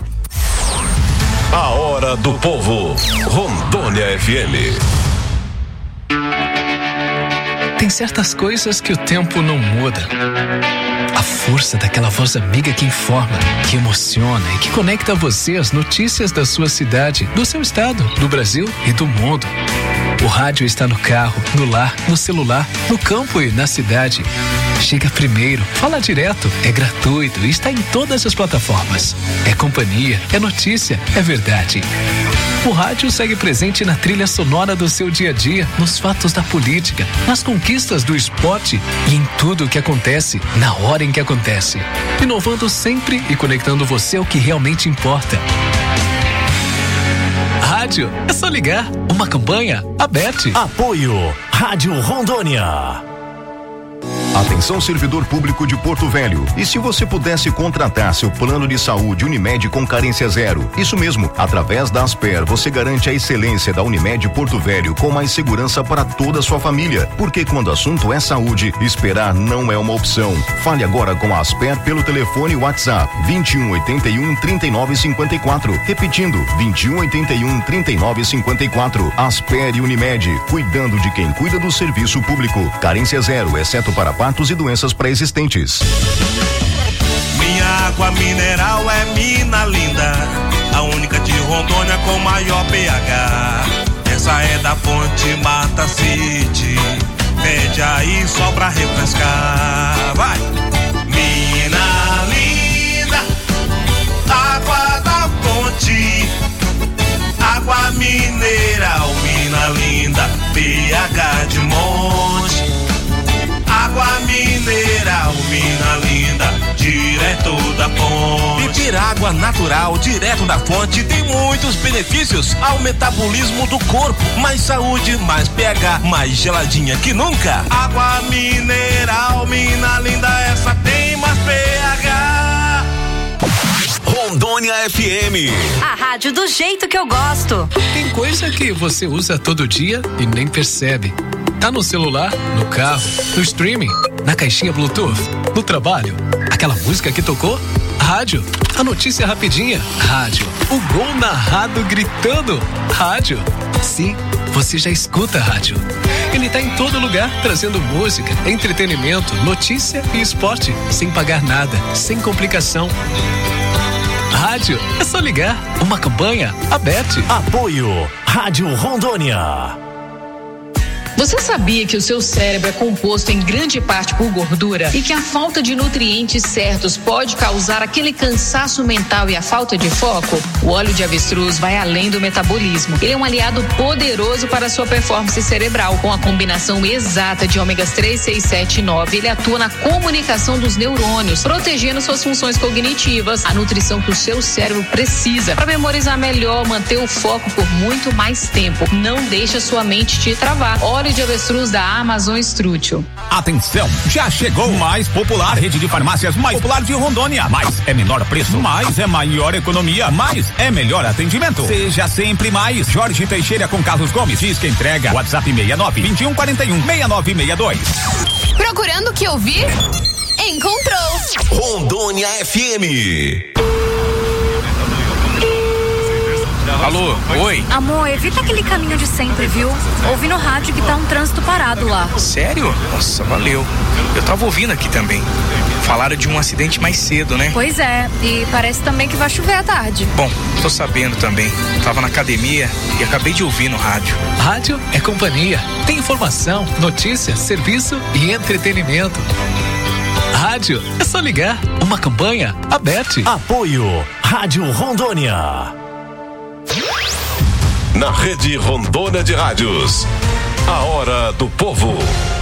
A hora do povo, Rondônia F M. Tem certas coisas que o tempo não muda. A força daquela voz amiga que informa, que emociona e que conecta você às notícias da sua cidade, do seu estado, do Brasil e do mundo. O rádio está no carro, no lar, no celular, no campo e na cidade. Chega primeiro, fala direto, é gratuito e está em todas as plataformas. É companhia, é notícia, é verdade. O rádio segue presente na trilha sonora do seu dia a dia, nos fatos da política, nas conquistas do esporte e em tudo o que acontece, na hora em que acontece. Inovando sempre e conectando você ao que realmente importa. Rádio, é só ligar. Uma campanha, a B E T. Apoio, Rádio Rondônia. Atenção, servidor público de Porto Velho. E se você pudesse contratar seu plano de saúde Unimed com carência zero? Isso mesmo, através da Asper, você garante a excelência da Unimed Porto Velho com mais segurança para toda a sua família. Porque quando o assunto é saúde, esperar não é uma opção. Fale agora com a Asper pelo telefone WhatsApp vinte e um, oitenta e um, trinta e nove, cinquenta e quatro. Repetindo, vinte e um, oitenta e um, trinta e nove, cinquenta e quatro. Asper e Unimed, cuidando de quem cuida do serviço público. Carência zero, exceto para partos e doenças pré-existentes. Minha água mineral é mina linda, a única de Rondônia com maior pH. Essa é da fonte Mata City, pede aí só pra refrescar. Vai! Mina linda, água da fonte, água mineral, mina linda, pH de monte. Água mineral, mina linda, direto da fonte. Beber água natural, direto da fonte, tem muitos benefícios ao metabolismo do corpo. Mais saúde, mais pH, mais geladinha que nunca. Água mineral, mina linda, essa tem mais pH. Rondônia F M. A rádio do jeito que eu gosto. Tem coisa que você usa todo dia e nem percebe. Tá no celular, no carro, no streaming, na caixinha Bluetooth, no trabalho. Aquela música que tocou? Rádio. A notícia rapidinha? Rádio. O gol narrado gritando? Rádio. Sim, você já escuta rádio. Ele tá em todo lugar, trazendo música, entretenimento, notícia e esporte, sem pagar nada, sem complicação. Rádio, é só ligar. Uma campanha, a B E T. Apoio, Rádio Rondônia. Você sabia que o seu cérebro é composto em grande parte por gordura e que a falta de nutrientes certos pode causar aquele cansaço mental e a falta de foco? O óleo de avestruz vai além do metabolismo. Ele é um aliado poderoso para a sua performance cerebral. Com a combinação exata de ômegas três, seis, sete e nove, ele atua na comunicação dos neurônios, protegendo suas funções cognitivas, a nutrição que o seu cérebro precisa para memorizar melhor, manter o foco por muito mais tempo. Não deixe a sua mente te travar. Óleo de avestruz da Amazon Strútil. Atenção, já chegou mais popular, rede de farmácias mais popular de Rondônia. Mais é menor preço, mais é maior economia, mais é melhor atendimento. Seja sempre mais. Jorge Teixeira com Carlos Gomes. Diz que entrega. WhatsApp seis nove, vinte e um, quarenta e um, seis nove seis dois. Procurando o que ouvir? Encontrou. Rondônia F M. Alô, oi. Amor, evita aquele caminho de sempre, viu? Ouvi no rádio que tá um trânsito parado lá. Sério? Nossa, valeu. Eu tava ouvindo aqui também. Falaram de um acidente mais cedo, né? Pois é, e parece também que vai chover à tarde. Bom, tô sabendo também. Tava na academia e acabei de ouvir no rádio. Rádio é companhia. Tem informação, notícia, serviço e entretenimento. Rádio é só ligar. Uma campanha aberta. Apoio Rádio Rondônia. Na Rede Rondônia de Rádios, a hora do povo.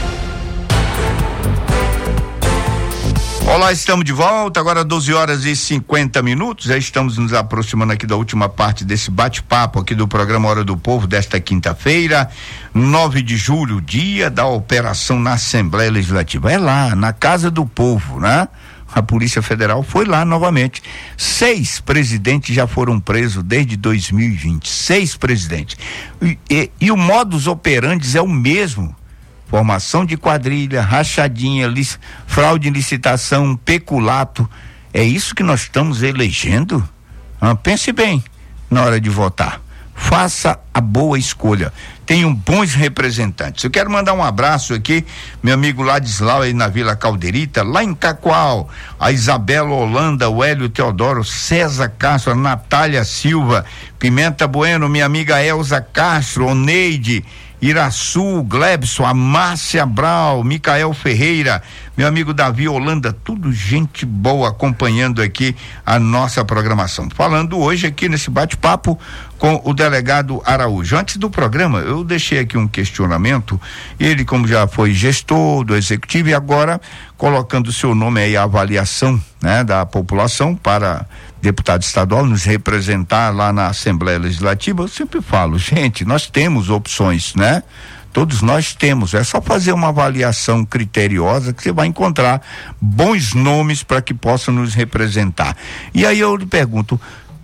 Olá, estamos de volta, agora doze horas e cinquenta minutos, já estamos nos aproximando aqui da última parte desse bate-papo aqui do programa Hora do Povo desta quinta-feira, nove de julho, dia da operação na Assembleia Legislativa. É lá, na Casa do Povo, né? A Polícia Federal foi lá novamente. Seis presidentes já foram presos desde dois mil e vinte. Seis presidentes. E, e, e o modus operandi é o mesmo. Formação de quadrilha, rachadinha, lic, fraude em licitação, peculato. É isso que nós estamos elegendo? Ah, pense bem na hora de votar. Faça a boa escolha. Tenham bons representantes. Eu quero mandar um abraço aqui, meu amigo Ladislau aí na Vila Calderita, lá em Cacoal, a Isabela Holanda, o Hélio Teodoro, César Castro, a Natália Silva, Pimenta Bueno, minha amiga Elza Castro, Oneide, Iraçu, Glebson, a Márcia Brau, Micael Ferreira, meu amigo Davi Holanda, tudo gente boa acompanhando aqui a nossa programação. Falando hoje aqui nesse bate-papo com o delegado Araújo. Antes do programa, eu deixei aqui um questionamento, ele como já foi gestor do executivo e agora colocando o seu nome aí à avaliação, né, da população para deputado estadual nos representar lá na Assembleia Legislativa, eu sempre falo, gente, nós temos opções, né? Todos nós temos, é só fazer uma avaliação criteriosa que você vai encontrar bons nomes para que possam nos representar. E aí eu lhe pergunto,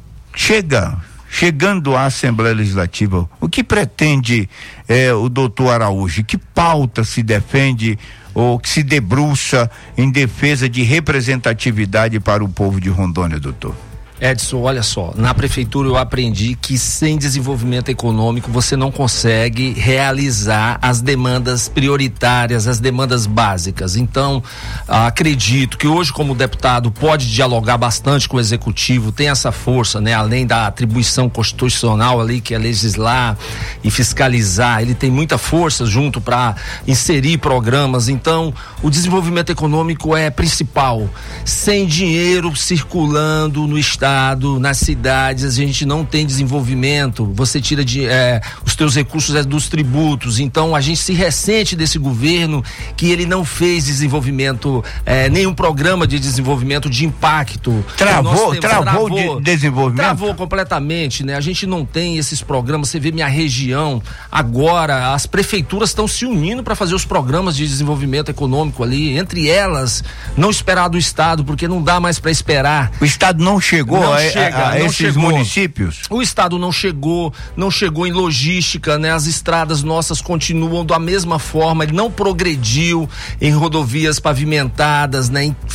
chega, chegando à Assembleia Legislativa, o que pretende eh, o doutor Araújo? Que pauta se defende ou que se debruça em defesa de representatividade para o povo de Rondônia, doutor? Edson, olha só, na prefeitura eu aprendi que sem desenvolvimento econômico você não consegue realizar as demandas prioritárias, as demandas básicas. Então, acredito que hoje como deputado pode dialogar bastante com o executivo, tem essa força, né? Além da atribuição constitucional ali que é legislar e fiscalizar, ele tem muita força junto para inserir programas. Então, o desenvolvimento econômico é principal. Sem dinheiro circulando no estado, nas cidades, a gente não tem desenvolvimento. Você tira de, é, os teus recursos é, dos tributos. Então a gente se ressente desse governo que ele não fez desenvolvimento, é, nenhum programa de desenvolvimento de impacto. Travou, temos, travou, travou de desenvolvimento? Travou completamente, né? A gente não tem esses programas. Você vê minha região agora, as prefeituras estão se unindo para fazer os programas de desenvolvimento econômico ali, entre elas não esperar do estado, porque não dá mais para esperar. O estado não chegou Não a, chega, a, a não esses chegou. municípios? O estado não chegou, não chegou em logística, né? As estradas nossas continuam da mesma forma, ele não progrediu em rodovias pavimentadas, né? Em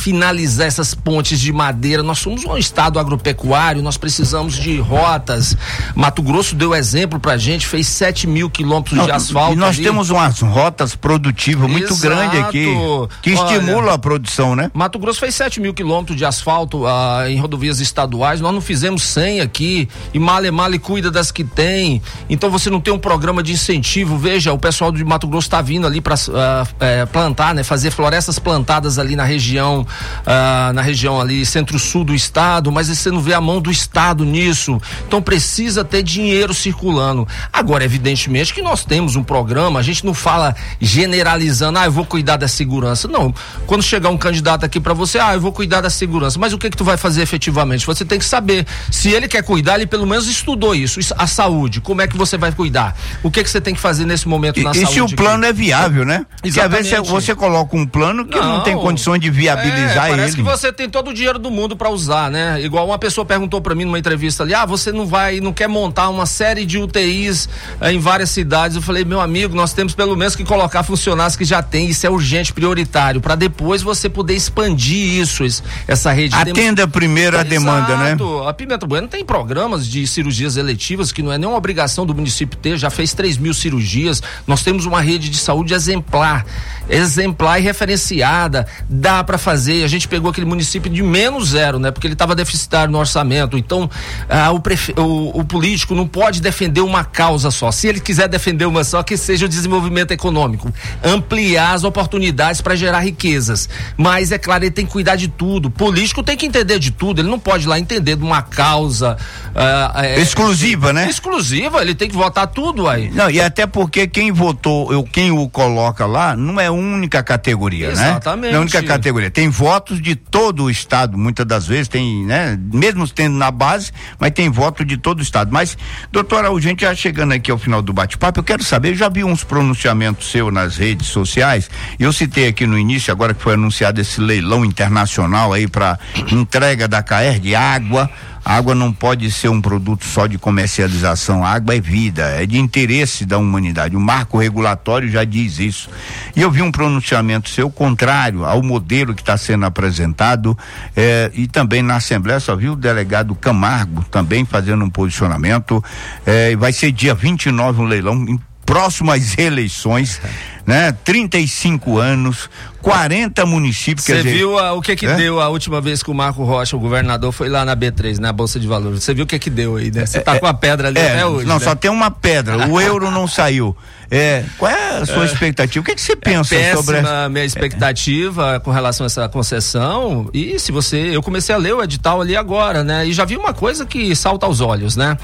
finalizar essas pontes de madeira. Nós somos um estado agropecuário, nós precisamos de rotas. Mato Grosso deu exemplo pra gente, fez sete mil quilômetros de asfalto. E nós ali. temos umas rotas produtivas muito Exato. grandes aqui, que estimulam Olha, a produção, né? Mato Grosso fez sete mil quilômetros de asfalto ah, em rodovias estaduais, nós não fizemos cem aqui, e male male cuida das que tem. Então você não tem um programa de incentivo. Veja, o pessoal de Mato Grosso está vindo ali para uh, é, plantar, né? Fazer florestas plantadas ali na região, uh, na região ali centro-sul do estado, mas você não vê a mão do estado nisso. Então precisa ter dinheiro circulando. Agora, evidentemente que nós temos um programa, a gente não fala generalizando, ah, eu vou cuidar da segurança. Não. Quando chegar um candidato aqui para você, ah, eu vou cuidar da segurança. Mas o que que tu vai fazer efetivamente? Você tem que saber. Se ele quer cuidar, ele pelo menos estudou isso. A saúde, como é que você vai cuidar? O que que você tem que fazer nesse momento na e, saúde? E se o plano aqui é viável, né? Porque às vezes você, você coloca um plano que não, não tem condições de viabilizar é, parece ele. que você tem todo o dinheiro do mundo para usar, né? Igual uma pessoa perguntou para mim numa entrevista ali, ah, você não vai, não quer montar uma série de U T Is eh, em várias cidades? Eu falei, meu amigo, nós temos pelo menos que colocar funcionários que já tem, isso é urgente, prioritário, para depois você poder expandir isso, essa rede. Atenda Temos... primeiro a Exato. demanda, né? A Pimenta Bueno tem programas de cirurgias eletivas que não é nenhuma obrigação do município ter, já fez três mil cirurgias. Nós temos uma rede de saúde exemplar, exemplar e referenciada, dá para fazer. A gente pegou aquele município de menos zero, né? Porque ele estava deficitário no orçamento. Então, ah, o, prefe... o, o político não pode defender uma causa só. Se ele quiser defender uma só, que seja o desenvolvimento econômico, ampliar as oportunidades para gerar riquezas. Mas é claro, ele tem que cuidar de tudo. O político tem que entender de tudo. Ele não pode ir lá entender de uma causa ah, é... exclusiva, né? Exclusiva. Ele tem que votar tudo aí. Não, e até porque quem votou, eu, quem o coloca lá, não é única categoria, Exatamente. né? Exatamente. Não é única categoria. Tem votos de todo o estado, muitas das vezes tem, né? Mesmo tendo na base, mas tem voto de todo o estado. Mas, doutor Araújo, a gente já chegando aqui ao final do bate-papo, eu quero saber, eu já vi uns pronunciamentos seus nas redes sociais, e eu citei aqui no início, agora que foi anunciado esse leilão internacional aí para entrega da C A E R de água. A água não pode ser um produto só de comercialização, a água é vida, é de interesse da humanidade, o marco regulatório já diz isso. E eu vi um pronunciamento seu contrário ao modelo que está sendo apresentado, eh, e também na Assembleia só vi o delegado Camargo também fazendo um posicionamento, eh, vai ser dia vinte e nove um leilão, em próximas eleições, né? trinta e cinco anos, quarenta municípios. Você viu a, o que que é? deu a última vez que o Marco Rocha, o governador, foi lá na B três, na Bolsa de Valores? Você viu o que que deu aí, né? Você tá é, com a pedra ali é, até hoje, não, né? Só tem uma pedra, o euro não saiu. É, qual é a sua é, expectativa? O que, que você pensa é péssima sobre a minha expectativa é. com relação a essa concessão? E se você, eu comecei a ler o edital ali agora, né? E já vi uma coisa que salta aos olhos, né?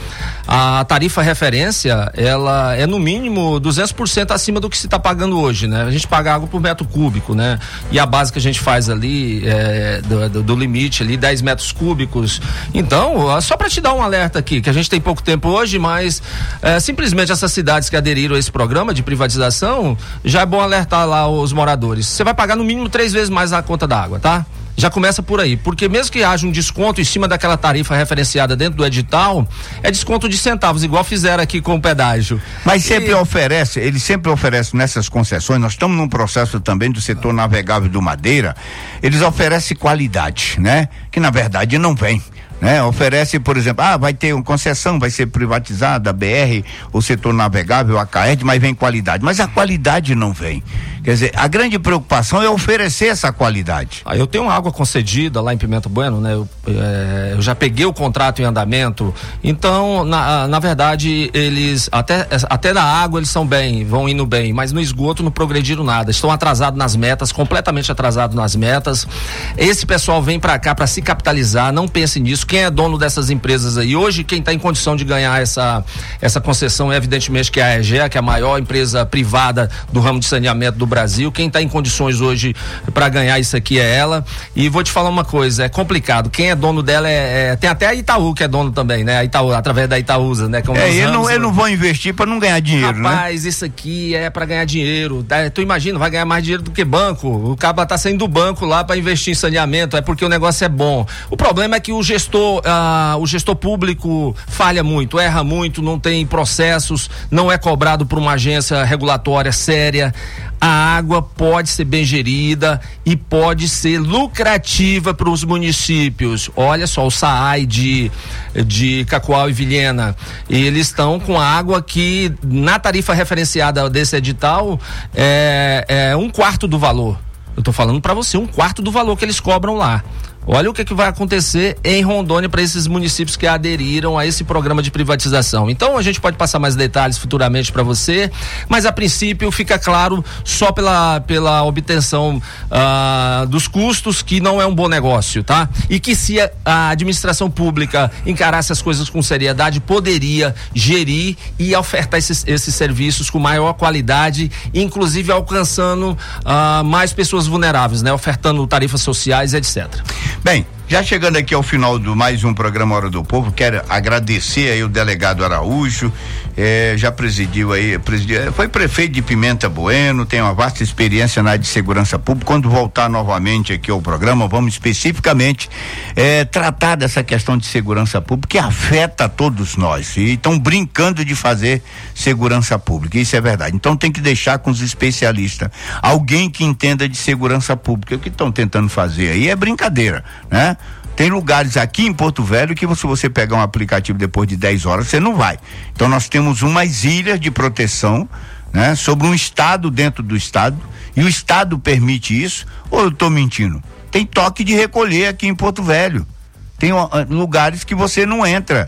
A tarifa referência, ela é no mínimo duzentos por cento acima do que se está pagando hoje, né? A gente paga água por metro cúbico, né? E a base que a gente faz ali é, do, do, do limite ali, dez metros cúbicos. Então, só para te dar um alerta aqui, que a gente tem pouco tempo hoje, mas é, simplesmente essas cidades que aderiram a esse programa de privatização, já é bom alertar lá os moradores. Você vai pagar no mínimo três vezes mais a conta da água, tá? Já começa por aí, porque mesmo que haja um desconto em cima daquela tarifa referenciada dentro do edital, é desconto de centavos, igual fizeram aqui com o pedágio. Mas sempre e... oferece, ele sempre oferece nessas concessões, nós estamos num processo também do setor navegável do Madeira, eles oferecem qualidade, né? Que na verdade não vem. Né? Oferece, por exemplo, ah, vai ter uma concessão, vai ser privatizada a B R, o setor navegável, a C A E R, mas vem qualidade. Mas a qualidade não vem. Quer dizer, a grande preocupação é oferecer essa qualidade. Ah, eu tenho água concedida lá em Pimenta Bueno, né? Eu, é, eu já peguei o contrato em andamento, então, na, na verdade, eles, até, até na água eles são bem, vão indo bem, mas no esgoto não progrediram nada, estão atrasados nas metas, completamente atrasados nas metas. Esse pessoal vem pra cá pra se capitalizar, não pense nisso. Quem é dono dessas empresas aí? Hoje, quem está em condição de ganhar essa, essa concessão é evidentemente que é a EGEA, que é a maior empresa privada do ramo de saneamento do Brasil. Quem está em condições hoje para ganhar isso aqui é ela. E vou te falar uma coisa, é complicado. Quem é dono dela é, é tem até a Itaú que é dono também, né? A Itaú, através da Itaúsa, né? É, eles não, ele não vão investir para não ganhar dinheiro, Rapaz, né? Rapaz, isso aqui é para ganhar dinheiro. Tu imagina, vai ganhar mais dinheiro do que banco. O cara tá saindo do banco lá para investir em saneamento, é porque o negócio é bom. O problema é que o gestor Ah, o gestor público falha muito, erra muito, não tem processos, não é cobrado por uma agência regulatória séria. a água pode ser bem gerida e pode ser lucrativa para os municípios. Olha só, o SAAI de, de Cacoal e Vilhena, eles estão com água que na tarifa referenciada desse edital é, é um quarto do valor. Eu tô falando para você, um quarto do valor que eles cobram lá. Olha o que, que vai acontecer em Rondônia para esses municípios que aderiram a esse programa de privatização. Então a gente pode passar mais detalhes futuramente para você, mas a princípio fica claro só pela, pela obtenção ah, dos custos que não é um bom negócio, tá? E que se a, a administração pública encarasse as coisas com seriedade, poderia gerir e ofertar esses, esses serviços com maior qualidade, inclusive alcançando ah, mais pessoas vulneráveis, né? Ofertando tarifas sociais, etcétera. Bem, já chegando aqui ao final do mais um programa Hora do Povo, quero agradecer aí o delegado Araújo, eh, já presidiu aí, presidiu, foi prefeito de Pimenta Bueno, tem uma vasta experiência na área de segurança pública. Quando voltar novamente aqui ao programa, vamos especificamente eh, tratar dessa questão de segurança pública que afeta a todos nós e estão brincando de fazer segurança pública, isso é verdade. Então tem que deixar com os especialistas, alguém que entenda de segurança pública. O que estão tentando fazer aí é brincadeira, né? Tem lugares aqui em Porto Velho que se você pegar um aplicativo depois de dez horas, você não vai. Então nós temos umas ilhas de proteção, né? Sobre um estado dentro do estado, e o estado permite isso, ou eu estou mentindo? Tem toque de recolher aqui em Porto Velho. Tem uh, lugares que você não entra.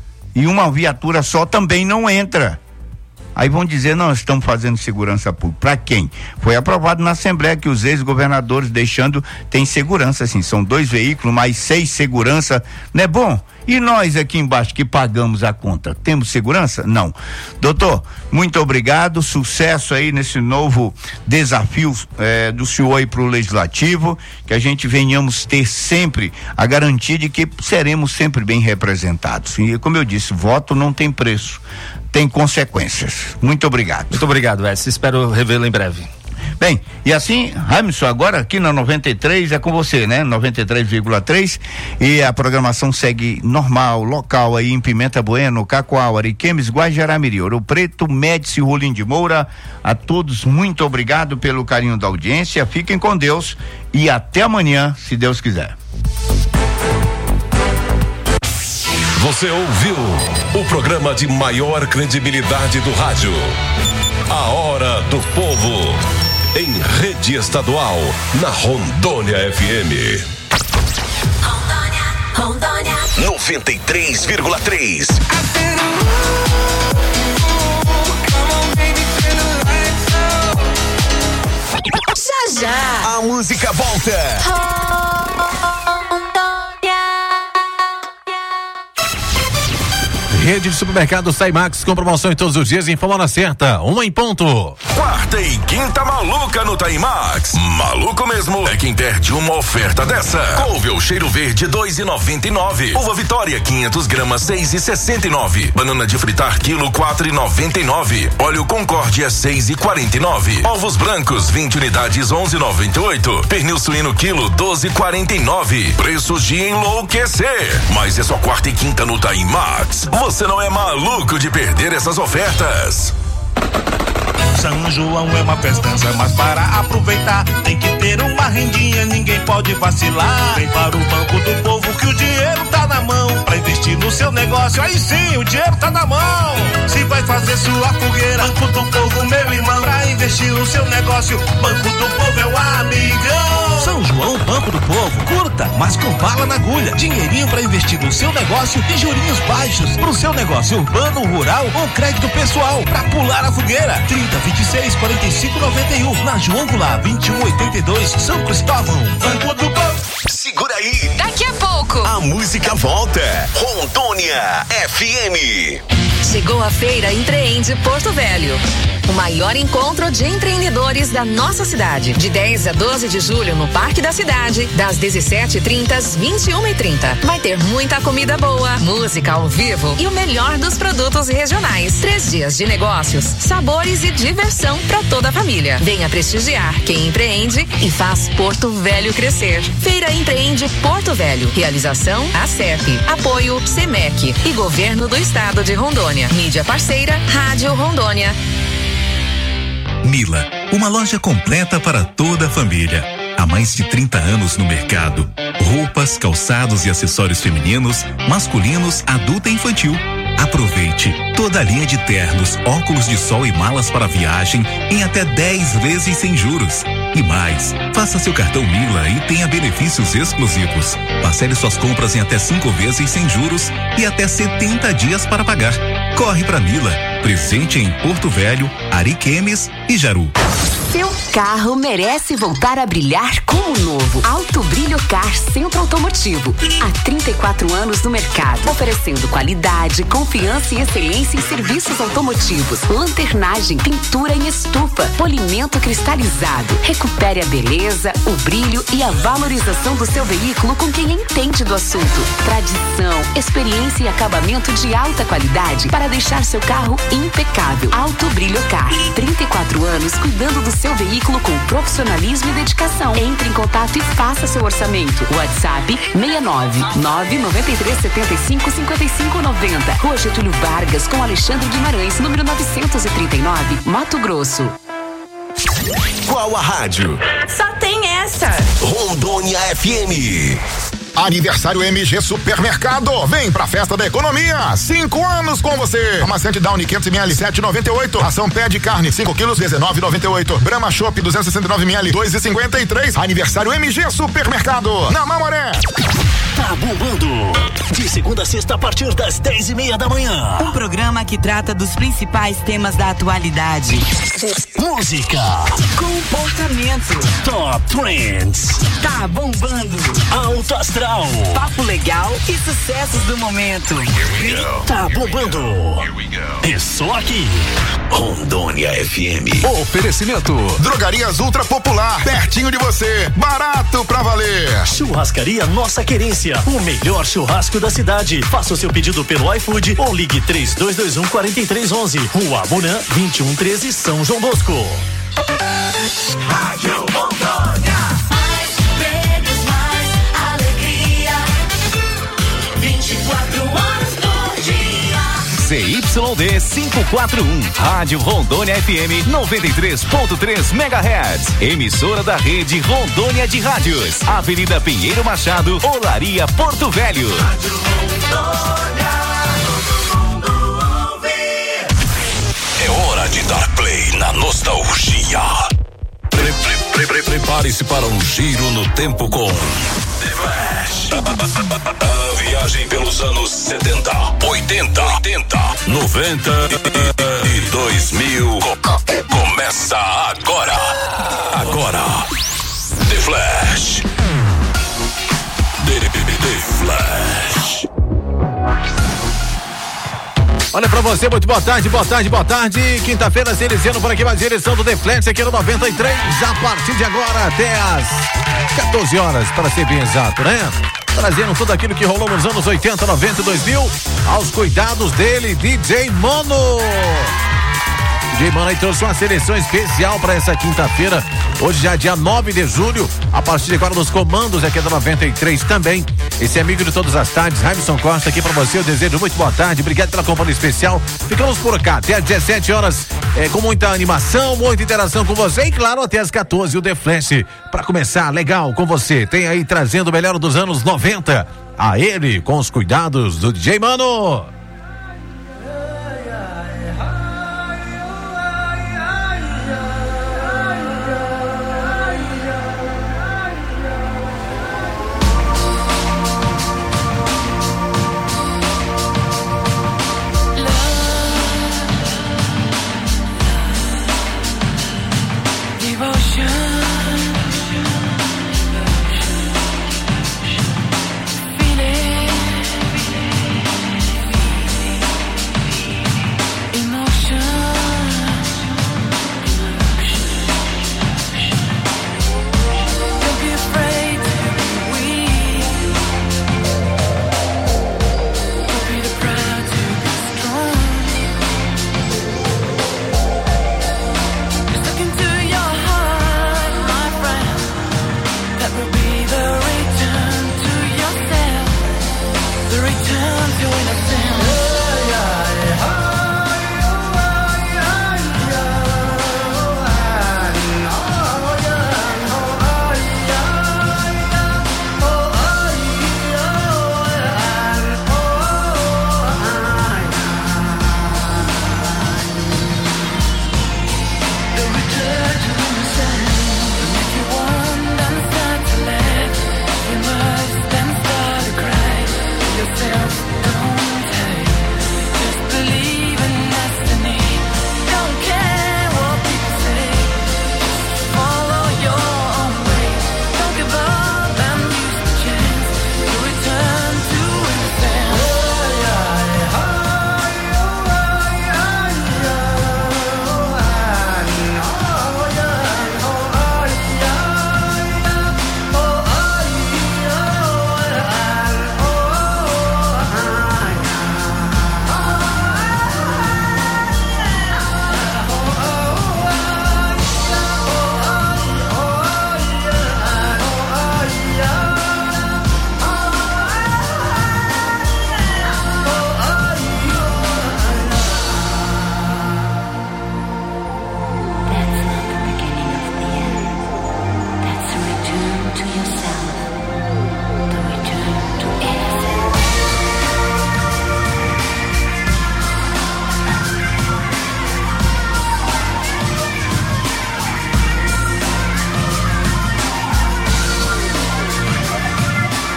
E uma viatura só também não entra. Aí vão dizer, não, estamos fazendo segurança pública. Para quem? Foi aprovado na Assembleia que os ex-governadores deixando, tem segurança, assim, são dois veículos, mais seis segurança, não é bom? E nós aqui embaixo que pagamos a conta, temos segurança? Não. Doutor, muito obrigado, sucesso aí nesse novo desafio eh, do senhor aí pro Legislativo, que a gente venhamos ter sempre a garantia de que seremos sempre bem representados. E como eu disse, voto não tem preço, tem consequências. Muito obrigado. Muito obrigado, Edson. Espero revê-lo em breve. Bem, e assim, Ramson, agora aqui na noventa e três é com você, né? noventa e três vírgula três, e a programação segue normal, local aí em Pimenta Bueno, Cacoal, Ariquemes, Guajará-Mirim, Ouro Preto, Médici, Rolim de Moura. A todos, muito obrigado pelo carinho da audiência. Fiquem com Deus e até amanhã, se Deus quiser. Você ouviu o programa de maior credibilidade do rádio. A Hora do Povo. Em rede estadual, na Rondônia F M. Rondônia, Rondônia. noventa e três vírgula três. Já, já. A música volta. Rede de supermercado Saimax com promoção em todos os dias, informa na certa, uma em ponto. Quarta e quinta maluca no Saimax. Maluco mesmo é quem perde uma oferta dessa. Couve ou cheiro verde dois e noventa e nove. Uva Vitória quinhentos gramas seis e sessenta e nove. Banana de fritar quilo quatro e noventa e nove. Óleo Concórdia seis e quarenta e nove. Ovos brancos vinte unidades onze e noventa e oito. Pernil suíno quilo doze e quarenta e nove. Preços de enlouquecer. Mas é só quarta e quinta no Saimax. Você não é maluco de perder essas ofertas. São João é uma festança, mas para aproveitar tem que ter uma rendinha, ninguém pode vacilar. Vem para o Banco do Povo que o dinheiro tá na mão, pra investir no seu negócio, aí sim, o dinheiro tá na mão. Se vai fazer sua fogueira, Banco do Povo, meu irmão, pra investir no seu negócio, Banco do Povo é o amigão. São João, Banco do Povo, curta, mas com bala na agulha, dinheirinho pra investir no seu negócio e jurinhos baixos, pro seu negócio urbano, rural ou crédito pessoal, pra pular a fogueira. Trinta, vinte e seis, quarenta e cinco, noventa e um, na João Goulart, vinte e um, oitenta e dois, São Cristóvão. Banco do Povo. Segura aí. Daqui a pouco. A música volta. Rondônia F M. Chegou a Feira Empreende Porto Velho. O maior encontro de empreendedores da nossa cidade. De dez a doze de julho no Parque da Cidade, das dezessete e trinta às vinte e uma e trinta. Vai ter muita comida boa, música ao vivo e o melhor dos produtos regionais. Três dias de negócios, sabores e diversão para toda a família. Venha prestigiar quem empreende e faz Porto Velho crescer. Feira Empreende Porto Velho. Realização A C E P. Apoio SEMEC e Governo do Estado de Rondônia. Mídia parceira Rádio Rondônia. Mila, uma loja completa para toda a família. Há mais de trinta anos no mercado. Roupas, calçados e acessórios femininos, masculinos, adulto e infantil. Aproveite toda a linha de ternos, óculos de sol e malas para viagem em até dez vezes sem juros. E mais, faça seu cartão Mila e tenha benefícios exclusivos. Parcele suas compras em até cinco vezes sem juros e até setenta dias para pagar. Corre pra Mila, presente em Porto Velho, Ariquemes e Jaru. Seu carro merece voltar a brilhar como novo. Alto Brilho Car Centro Automotivo. Há trinta e quatro anos no mercado, oferecendo qualidade, confiança e excelência em serviços automotivos. Lanternagem, pintura em estufa, polimento cristalizado. Recupere a beleza, o brilho e a valorização do seu veículo com quem entende do assunto. Tradição, experiência e acabamento de alta qualidade para deixar seu carro impecável. Alto Brilho Car. trinta e quatro anos cuidando do seu veículo com profissionalismo e dedicação. Entre em contato e faça seu orçamento. WhatsApp seis nove nove nove três sete cinco cinco cinco nove zero. Rua Getúlio Vargas com Alexandre Guimarães, número novecentos e trinta e nove, Mato Grosso. Qual a rádio? Só tem essa. Rondônia F M. Aniversário M G Supermercado. Vem pra festa da economia. Cinco anos com você. Amaciante Downy quinhentos mililitros, sete e noventa e oito. Ração pé de carne, cinco quilos, dezenove e noventa e oito. Brahma Chopp duzentos e sessenta e nove mililitros, dois e cinquenta e três. Aniversário M G Supermercado. Na Mamoré. Tá bombando. De segunda a sexta a partir das dez e meia da manhã. Um programa que trata dos principais temas da atualidade. Música. Comportamento. Top Trends. Tá bombando. Alto Astral. Papo legal e sucessos do momento. Tá bombando. É só aqui. Rondônia F M. Oferecimento. Drogarias Ultra Popular. Pertinho de você. Barato pra valer. Churrascaria Nossa Querência. O melhor churrasco da cidade. Faça o seu pedido pelo iFood ou ligue três dois dois um, quatro três um um. Rua Abunã, vinte e um treze, São João Bosco. Rádio Rondônia. Mais prêmios, mais alegria. vinte e quatro horas por dia. C Y D quinhentos e quarenta e um. Rádio Rondônia F M noventa e três ponto três megahertz. Emissora da rede Rondônia de Rádios. Avenida Pinheiro Machado, Olaria, Porto Velho. Rádio Rondônia, todo mundo ouve. É hora de dar play na nostalgia. Pre, pre, pre, pre, Prepare-se para um giro no tempo com The Flash. A viagem pelos anos setenta, oitenta, oitenta, noventa e dois mil começa agora. Agora. The Flash. The, The Flash. Olha pra você, muito boa tarde, boa tarde, boa tarde. Quinta-feira, Celiciano por aqui, mais direção do The Flash aqui no noventa e três, a partir de agora até as quatorze horas, para ser bem exato, né? Trazendo tudo aquilo que rolou nos anos oitenta, noventa e dois mil, aos cuidados dele, D J Mono. D J Mono aí trouxe uma seleção especial para essa quinta-feira, hoje já dia nove de julho, a partir de agora nos comandos aqui da noventa e três também. Esse amigo de todas as tardes, Raimson Costa, aqui para você, eu desejo muito boa tarde, obrigado pela companhia especial. Ficamos por cá até às dezessete horas, é, com muita animação, muita interação com você e claro, até às quatorze o The Flash, para começar legal com você, tem aí trazendo o melhor dos anos noventa, a ele com os cuidados do D J Mano.